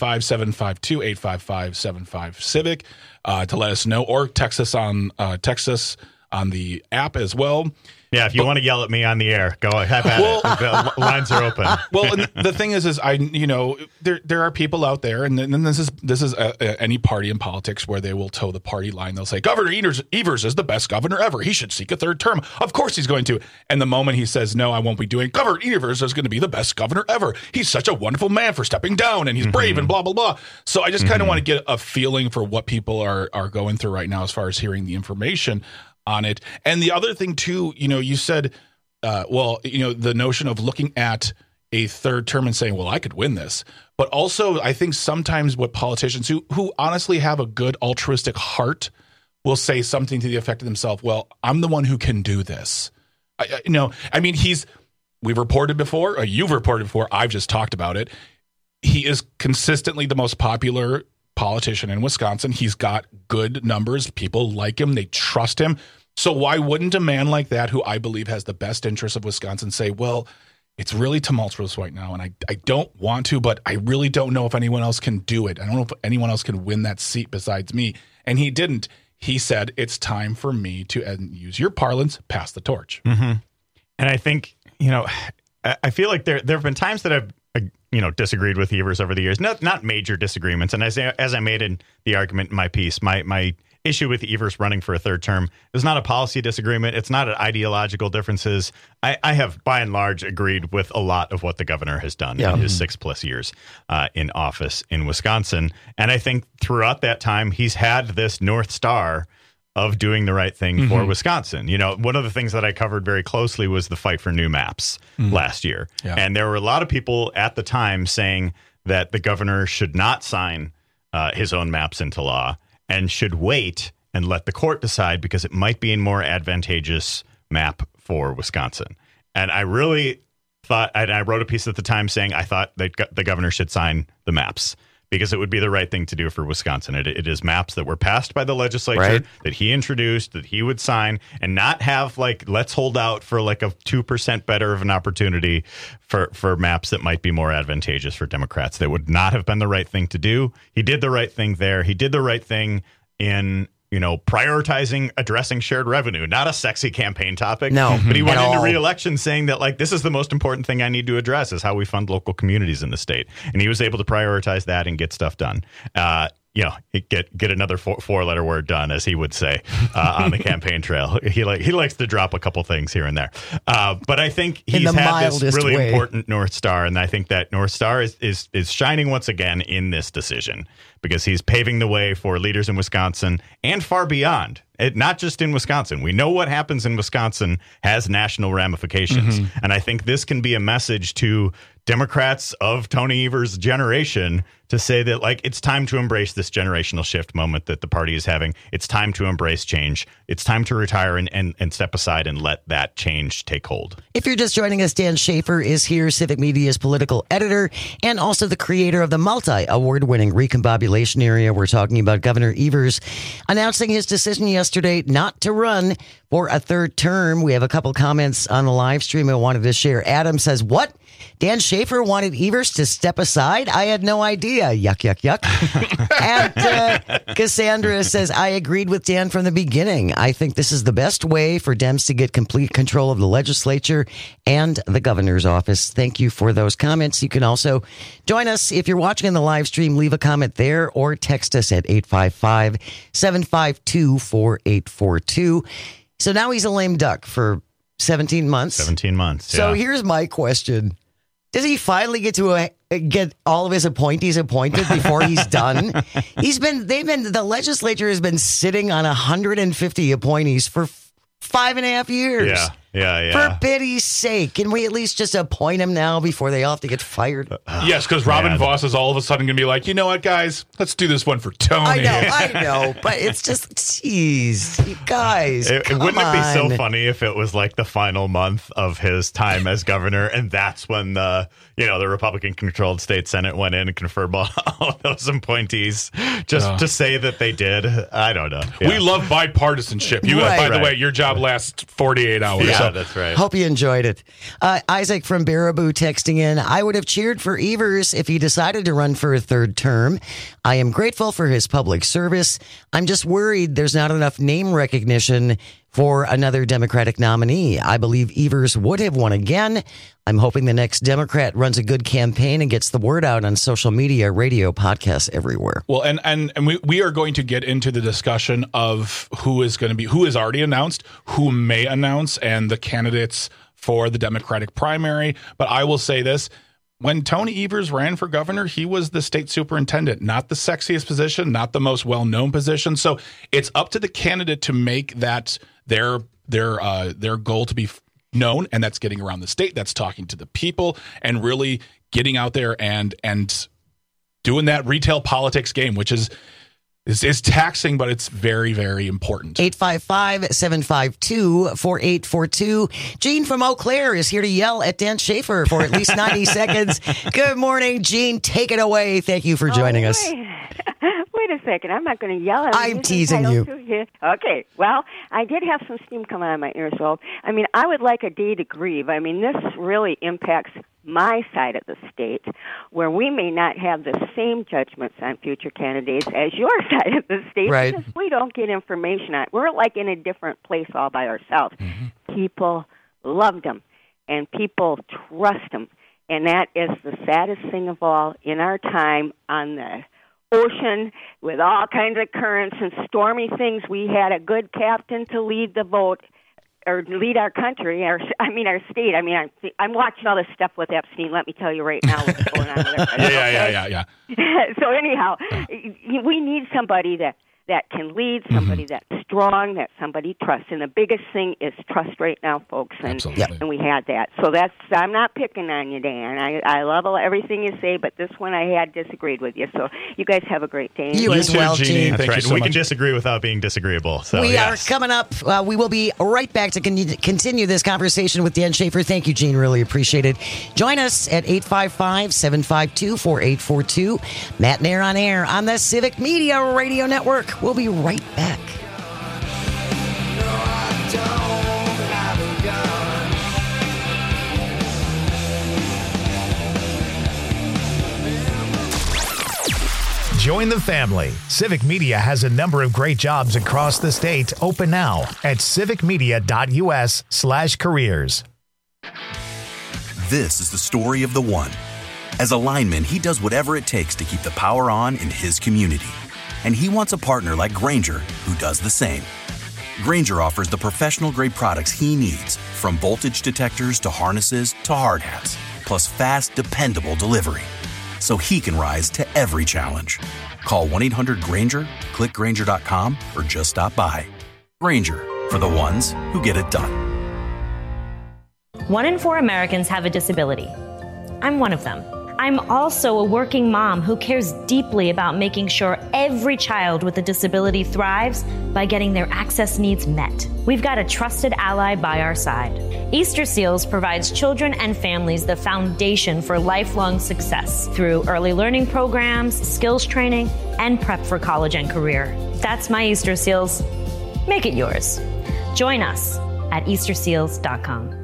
855-752-855-75-CIVIC to let us know, or text us on the app as well. Yeah, if you want to yell at me on the air, go have at it. The lines are open. Well, and the thing is there are people out there, and then this is any party in politics where they will toe the party line. They'll say, Governor Evers is the best governor ever. He should seek a third term. Of course he's going to. And the moment he says, no, I won't be doing, Governor Evers is going to be the best governor ever. He's such a wonderful man for stepping down, and he's brave and blah, blah, blah. So I just kind of want to get a feeling for what people are going through right now as far as hearing the information on it. And the other thing too, you said, the notion of looking at a third term and saying, well, I could win this. But also, I think sometimes what politicians who honestly have a good altruistic heart will say something to the effect of themselves, well, I'm the one who can do this. We've reported before, you've reported before, I've just talked about it. He is consistently the most popular politician in Wisconsin. He's got good numbers. People like him. They trust him. So why wouldn't a man like that, who I believe has the best interest of Wisconsin, say, well, it's really tumultuous right now, and I don't want to, but I really don't know if anyone else can do it. I don't know if anyone else can win that seat besides me. And he didn't. He said, it's time for me to, and use your parlance, pass the torch. And I think, I feel like there have been times that I've disagreed with Evers over the years. Not major disagreements. And as I made in the argument in my piece, my issue with Evers running for a third term is not a policy disagreement. It's not an ideological differences. I have, by and large, agreed with a lot of what the governor has done in his 6+ years in office in Wisconsin. And I think throughout that time, he's had this North Star of doing the right thing for Wisconsin. One of the things that I covered very closely was the fight for new maps last year. Yeah. And there were a lot of people at the time saying that the governor should not sign his own maps into law. and should wait and let the court decide because it might be a more advantageous map for Wisconsin. And I really thought, and I wrote a piece at the time saying I thought that the governor should sign the maps because it would be the right thing to do for Wisconsin. It is maps that were passed by the legislature, that he introduced, that he would sign, and not have let's hold out for a 2% better of an opportunity for maps that might be more advantageous for Democrats. That would not have been the right thing to do. He did the right thing there. He did the right thing in prioritizing addressing shared revenue, not a sexy campaign topic. No, but he went into re-election saying that this is the most important thing I need to address is how we fund local communities in the state. And he was able to prioritize that and get stuff done. Get another four-letter word done, as he would say on the campaign trail. He likes to drop a couple things here and there. But I think he's had this really important North Star, and I think that North Star is shining once again in this decision because he's paving the way for leaders in Wisconsin and far beyond. Not just in Wisconsin. We know what happens in Wisconsin has national ramifications. Mm-hmm. And I think this can be a message to Democrats of Tony Evers' generation to say that it's time to embrace this generational shift moment that the party is having. It's time to embrace change. It's time to retire and step aside and let that change take hold. If you're just joining us, Dan Schaefer is here, Civic Media's political editor and also the creator of the multi-award-winning Recombobulation Area. We're talking about Governor Evers announcing his decision yesterday not to run for a third term. We have a couple comments on the live stream I wanted to share. Adam says, what? Dan Schaefer wanted Evers to step aside? I had no idea. Yuck, yuck, yuck. And Cassandra says, I agreed with Dan from the beginning. I think this is the best way for Dems to get complete control of the legislature and the governor's office. Thank you for those comments. You can also join us if you're watching in the live stream. Leave a comment there or text us at 855-752-4842. So now he's a lame duck for 17 months. 17 months, yeah. So here's my question. Does he finally get to get all of his appointees appointed before he's done? The legislature has been sitting on 150 appointees for 5.5 years. Yeah. For pity's sake, can we at least just appoint him now before they all have to get fired? Yes, because Robin Voss is all of a sudden going to be like, you know what, guys? Let's do this one for Tony. I know, but it's just, geez, you guys, wouldn't it be so funny if it was the final month of his time as governor, and that's when the Republican-controlled state Senate went in and confirmed all those appointees just to say that they did? I don't know. Yeah. We love bipartisanship. By the way, your job lasts 48 hours. Yeah, that's right. Hope you enjoyed it. Isaac from Baraboo texting in, I would have cheered for Evers if he decided to run for a third term. I am grateful for his public service. I'm just worried there's not enough name recognition for another Democratic nominee. I believe Evers would have won again. I'm hoping the next Democrat runs a good campaign and gets the word out on social media, radio, podcasts, everywhere. Well, and we are going to get into the discussion of who is already announced, who may announce, and the candidates for the Democratic primary. But I will say this. When Tony Evers ran for governor, he was the state superintendent, not the sexiest position, not the most well-known position. So it's up to the candidate to make that their goal to be known, and that's getting around the state, that's talking to the people, and really getting out there and doing that retail politics game, which is taxing, but it's very, very important. 855-752-4842. Gene from Eau Claire is here to yell at Dan Schaefer for at least 90 seconds. Good morning, Gene. Take it away. Thank you for joining us. Wait a second. I'm not going to yell at you. I'm teasing you. Okay. Well, I did have some steam coming out of my ears. So, I would like a day to grieve. This really impacts my side of the state, where we may not have the same judgments on future candidates as your side of the state, right? Because we don't get information on it. We're in a different place all by ourselves. Mm-hmm. People loved them, and people trust them, and that is the saddest thing of all in our time on the ocean with all kinds of currents and stormy things. We had a good captain to lead the vote, or lead our country, our state. I'm watching all this stuff with Epstein. Let me tell you right now what's going on with everybody. Yeah. So anyhow, we need somebody that can lead, somebody that's strong, that somebody trusts. And the biggest thing is trust right now, folks. And we had that. So I'm not picking on you, Dan. I love everything you say, but this one I had disagreed with you. So you guys have a great day. You as well, Jeannie. That's Thank right. you so We much. can disagree without being disagreeable. So We are coming up. We will be right back to continue this conversation with Dan Schaefer. Thank you, Gene. Really appreciate it. Join us at 855-752-4842. Matt Nair on air on the Civic Media Radio Network. We'll be right back. Join the family. Civic Media has a number of great jobs across the state open now at civicmedia.us/careers. This is the story of the one. As a lineman, he does whatever it takes to keep the power on in his community. And he wants a partner like Grainger who does the same. Grainger offers the professional-grade products he needs, from voltage detectors to harnesses to hard hats, plus fast, dependable delivery, so he can rise to every challenge. Call 1-800-GRAINGER, click Grainger.com, or just stop by. Grainger, for the ones who get it done. 1 in 4 Americans have a disability. I'm one of them. I'm also a working mom who cares deeply about making sure every child with a disability thrives by getting their access needs met. We've got a trusted ally by our side. Easter Seals provides children and families the foundation for lifelong success through early learning programs, skills training, and prep for college and career. That's my Easter Seals. Make it yours. Join us at easterseals.com.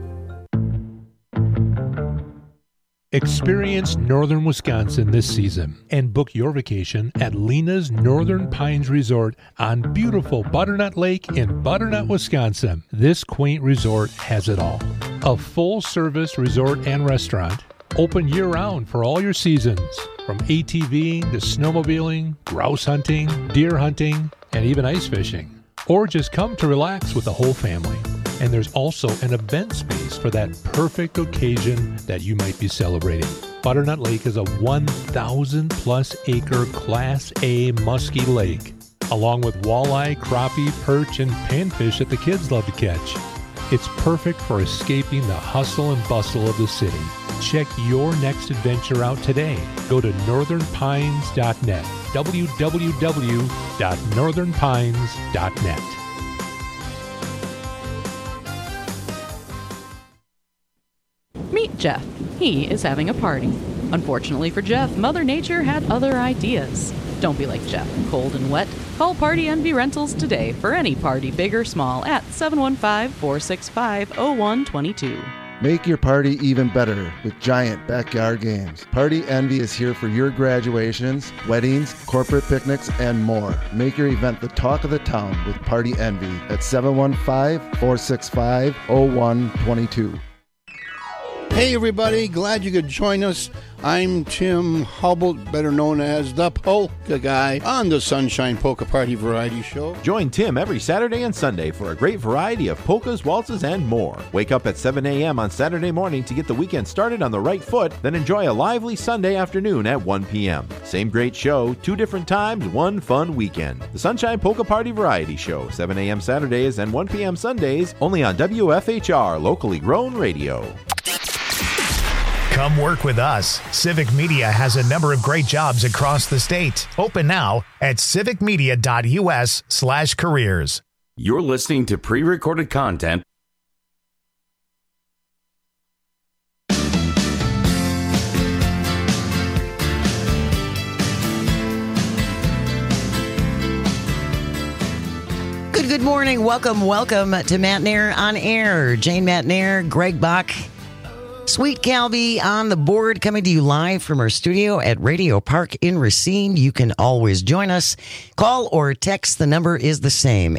Experience northern Wisconsin this season and book your vacation at Lena's Northern Pines Resort on beautiful Butternut Lake in Butternut, Wisconsin. This quaint resort has it all. A full-service resort and restaurant, open year-round for all your seasons, from ATVing to snowmobiling, grouse hunting, deer hunting, and even ice fishing. Or just come to relax with the whole family. And there's also an event space for that perfect occasion that you might be celebrating. Butternut Lake is a 1,000-plus acre Class A musky lake, along with walleye, crappie, perch, and panfish that the kids love to catch. It's perfect for escaping the hustle and bustle of the city. Check your next adventure out today. Go to northernpines.net, www.northernpines.net. Meet Jeff. He is having a party. Unfortunately for Jeff, Mother Nature had other ideas. Don't be like Jeff, cold and wet. Call Party Envy Rentals today for any party, big or small, at 715-465-0122. Make your party even better with giant backyard games. Party Envy is here for your graduations, weddings, corporate picnics, and more. Make your event the talk of the town with Party Envy at 715-465-0122. Hey everybody, glad you could join us. I'm Tim Hubble, better known as the Polka Guy, on the Sunshine Polka Party Variety Show. Join Tim every Saturday and Sunday for a great variety of polkas, waltzes, and more. Wake up at 7 a.m. on Saturday morning to get the weekend started on the right foot, then enjoy a lively Sunday afternoon at 1 p.m. Same great show, 2 different times, 1 fun weekend. The Sunshine Polka Party Variety Show, 7 a.m. Saturdays and 1 p.m. Sundays, only on WFHR, locally grown radio. Come work with us. Civic Media has a number of great jobs across the state. Open now at civicmedia.us/careers. You're listening to pre-recorded content. Good morning. Welcome to Matt Nair on air. Jane Matt Nair, Greg Bach, Sweet Calby on the board, coming to you live from our studio at Radio Park in Racine. You can always join us. Call or text. The number is the same,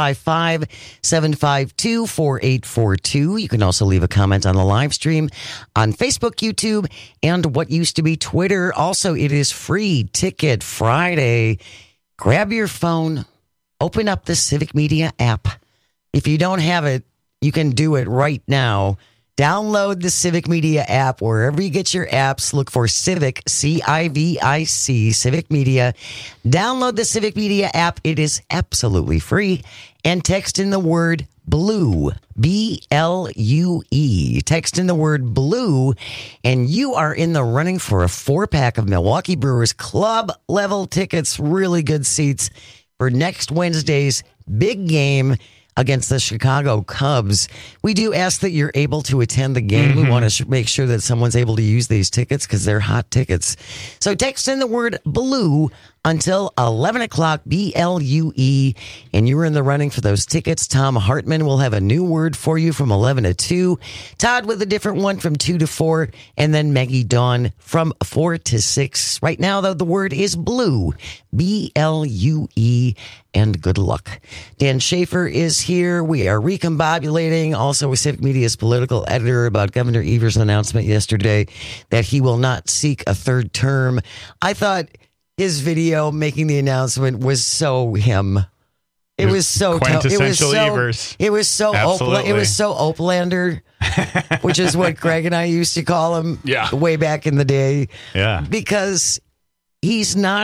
855-752-4842. You can also leave a comment on the live stream on Facebook, YouTube, and what used to be Twitter. Also, it is Free Ticket Friday. Grab your phone, open up the Civic Media app. If you don't have it, you can do it right now. Download the Civic Media app wherever you get your apps. Look for Civic, C-I-V-I-C, Civic Media. Download the Civic Media app. It is absolutely free. And text in the word BLUE, B-L-U-E. Text in the word BLUE, and you are in the running for a 4-pack of Milwaukee Brewers club level tickets. Really good seats for next Wednesday's big game against the Chicago Cubs. We do ask that you're able to attend the game. We want to make sure that someone's able to use these tickets because they're hot tickets. So text in the word BLUE until 11 o'clock, B-L-U-E, and you're in the running for those tickets. Tom Hartman will have a new word for you from 11 to 2. Todd with a different one from 2 to 4, and then Maggie Dawn from 4 to 6. Right now, though, the word is BLUE, B-L-U-E, and good luck. Dan Schaefer is here. We are recombobulating also with Civic Media's political editor about Governor Evers' announcement yesterday that he will not seek a third term. I thought his video making the announcement was so him. It was so quintessential Evers. It was so Oplander, which is what Greg and I used to call him way back in the day. Yeah. Because he's a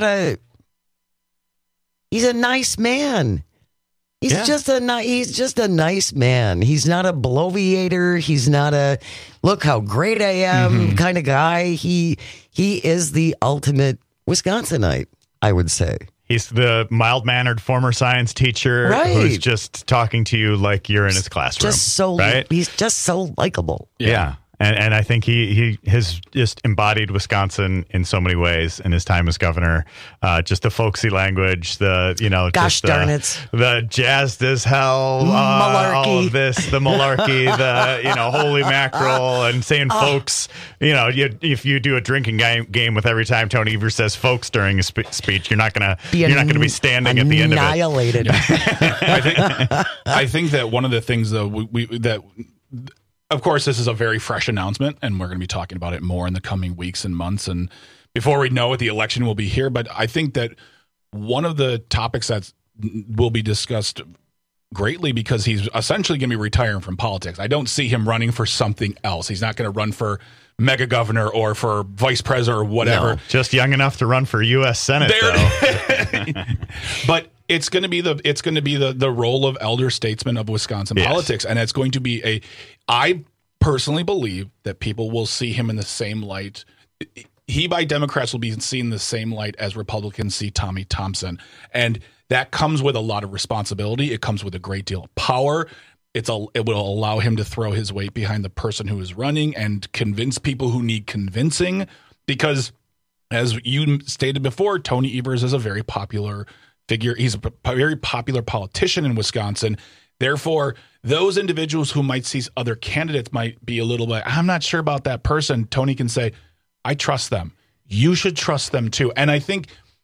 nice man. He's just a nice man. He's not a bloviator. He's not a look how great I am kind of guy. He is the ultimate Wisconsinite, I would say. He's the mild-mannered former science teacher who's just talking to you like you're in his classroom. He's just so likable. Yeah. And I think he has just embodied Wisconsin in so many ways in his time as governor. Just the folksy language, the jazzed as hell, malarkey. all of this, the malarkey, the holy mackerel, and saying folks. If you do a drinking game with every time Tony Evers says folks during a speech, you're not gonna be standing at the end of it. Annihilated. I think that one of the things though of course, this is a very fresh announcement, and we're going to be talking about it more in the coming weeks and months. And before we know it, the election will be here. But I think that one of the topics that will be discussed greatly, because he's essentially going to be retiring from politics. I don't see him running for something else. He's not going to run for mega governor or for vice president or whatever. No, just young enough to run for U.S. Senate, though. But it's going to be the role of elder statesman of Wisconsin politics, and it's going to be I personally believe that people will see him in the same light. He by Democrats will be seen in the same light as Republicans see Tommy Thompson, and that comes with a lot of responsibility. It comes with a great deal of power. It will allow him to throw his weight behind the person who is running and convince people who need convincing, because as you stated before, Tony Evers is a very popular figure. He's a very popular politician in Wisconsin. Therefore, those individuals who might see other candidates might be a little bit, I'm not sure about that person. Tony can say, I trust them. You should trust them too. And I think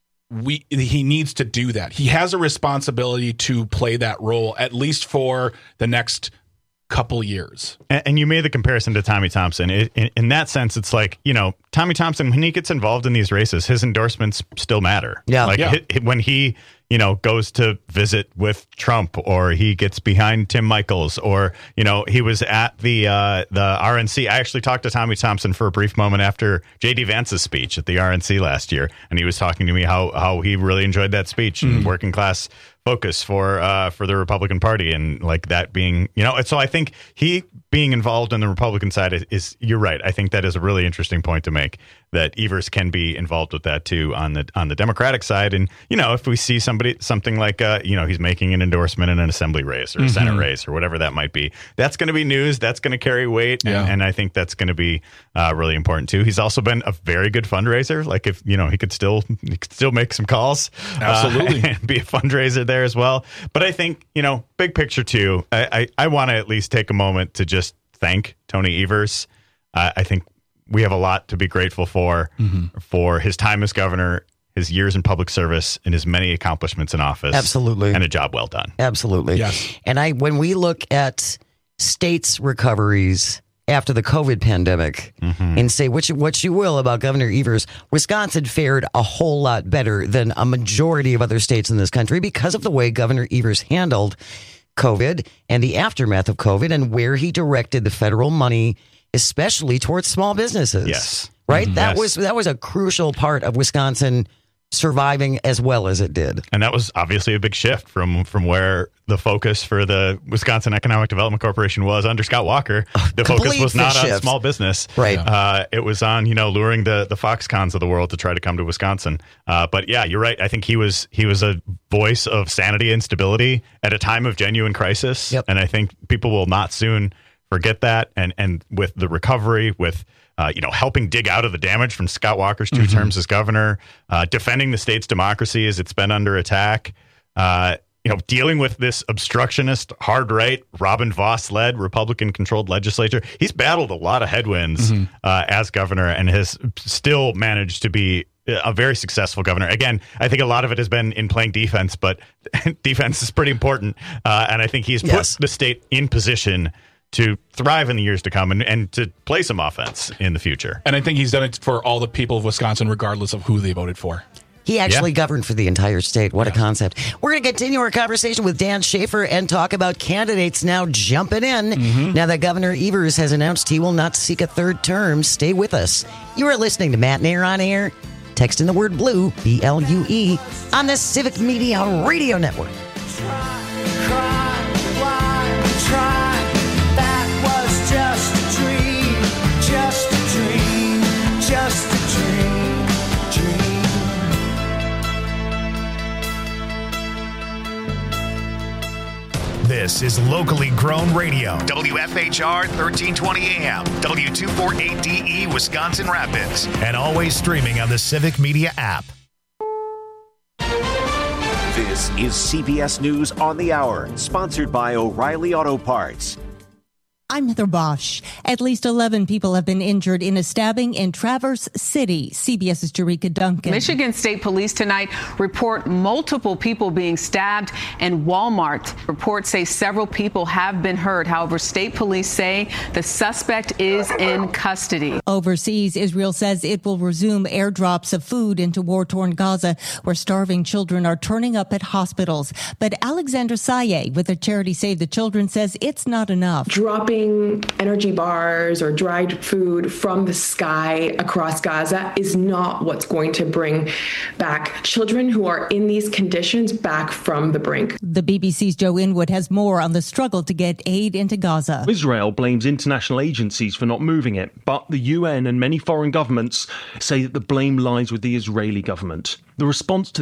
he needs to do that. He has a responsibility to play that role, at least for the next couple years. And you made the comparison to Tommy Thompson. In that sense, it's like, Tommy Thompson, when he gets involved in these races, his endorsements still matter. Yeah. When he goes to visit with Trump, or he gets behind Tim Michels, or, he was at the RNC. I actually talked to Tommy Thompson for a brief moment after J.D. Vance's speech at the RNC last year. And he was talking to me how he really enjoyed that speech and working class focus for the Republican Party, and like that being, so I think he being involved on the Republican side is you're right. I think that is a really interesting point to make, that Evers can be involved with that too on the Democratic side. And, if we see something like, he's making an endorsement in an assembly race or a Senate race or whatever that might be, that's going to be news. That's going to carry weight. And I think that's going to be really important too. He's also been a very good fundraiser. Like if, he could still make some calls. Absolutely. And be a fundraiser there as well. But I think, big picture too, I want to at least take a moment to just thank Tony Evers. I think we have a lot to be grateful for his time as governor, his years in public service, and his many accomplishments in office. Absolutely. And a job well done. Absolutely. Yes. And when we look at states' recoveries after the COVID pandemic and say what you will about Governor Evers, Wisconsin fared a whole lot better than a majority of other states in this country because of the way Governor Evers handled COVID and the aftermath of COVID and where he directed the federal money, especially towards small businesses. Yes. Right? That was a crucial part of Wisconsin surviving as well as it did. And that was obviously a big shift from where the focus for the Wisconsin Economic Development Corporation was under Scott Walker. The focus was not on small business. Right. It was on, luring the Foxcons of the world to try to come to Wisconsin. But yeah, you're right. I think he was a voice of sanity and stability at a time of genuine crisis. Yep. And I think people will not soon forget that. And with the recovery, with helping dig out of the damage from Scott Walker's 2 terms as governor, defending the state's democracy as it's been under attack, dealing with this obstructionist, hard right, Robin Vos-led, Republican-controlled legislature. He's battled a lot of headwinds as governor and has still managed to be a very successful governor. Again, I think a lot of it has been in playing defense, but defense is pretty important. And I think he's put the state in position to thrive in the years to come and to play some offense in the future. And I think he's done it for all the people of Wisconsin, regardless of who they voted for. He actually governed for the entire state. What a concept. We're going to continue our conversation with Dan Schaefer and talk about candidates now jumping in. Now that Governor Evers has announced he will not seek a 3rd term. Stay with us. You are listening to Matt and Air on Air. Text in the word BLUE, BLUE, on the Civic Media Radio Network. This is locally grown radio. WFHR 1320 AM, W248DE, Wisconsin Rapids, and always streaming on the Civic Media app. This is CBS News on the Hour, sponsored by O'Reilly Auto Parts. I'm Heather Bosch. At least 11 people have been injured in a stabbing in Traverse City. CBS's Jerika Duncan. Michigan State Police tonight report multiple people being stabbed in Walmart. Reports say several people have been hurt. However, state police say the suspect is in custody. Overseas, Israel says it will resume airdrops of food into war-torn Gaza, where starving children are turning up at hospitals. But Alexander Saye with the charity Save the Children says it's not enough. Dropping energy bars or dried food from the sky across Gaza is not what's going to bring back children who are in these conditions back from the brink. The BBC's Joe Inwood has more on the struggle to get aid into Gaza. Israel blames international agencies for not moving it, but the UN and many foreign governments say that the blame lies with the Israeli government. The response to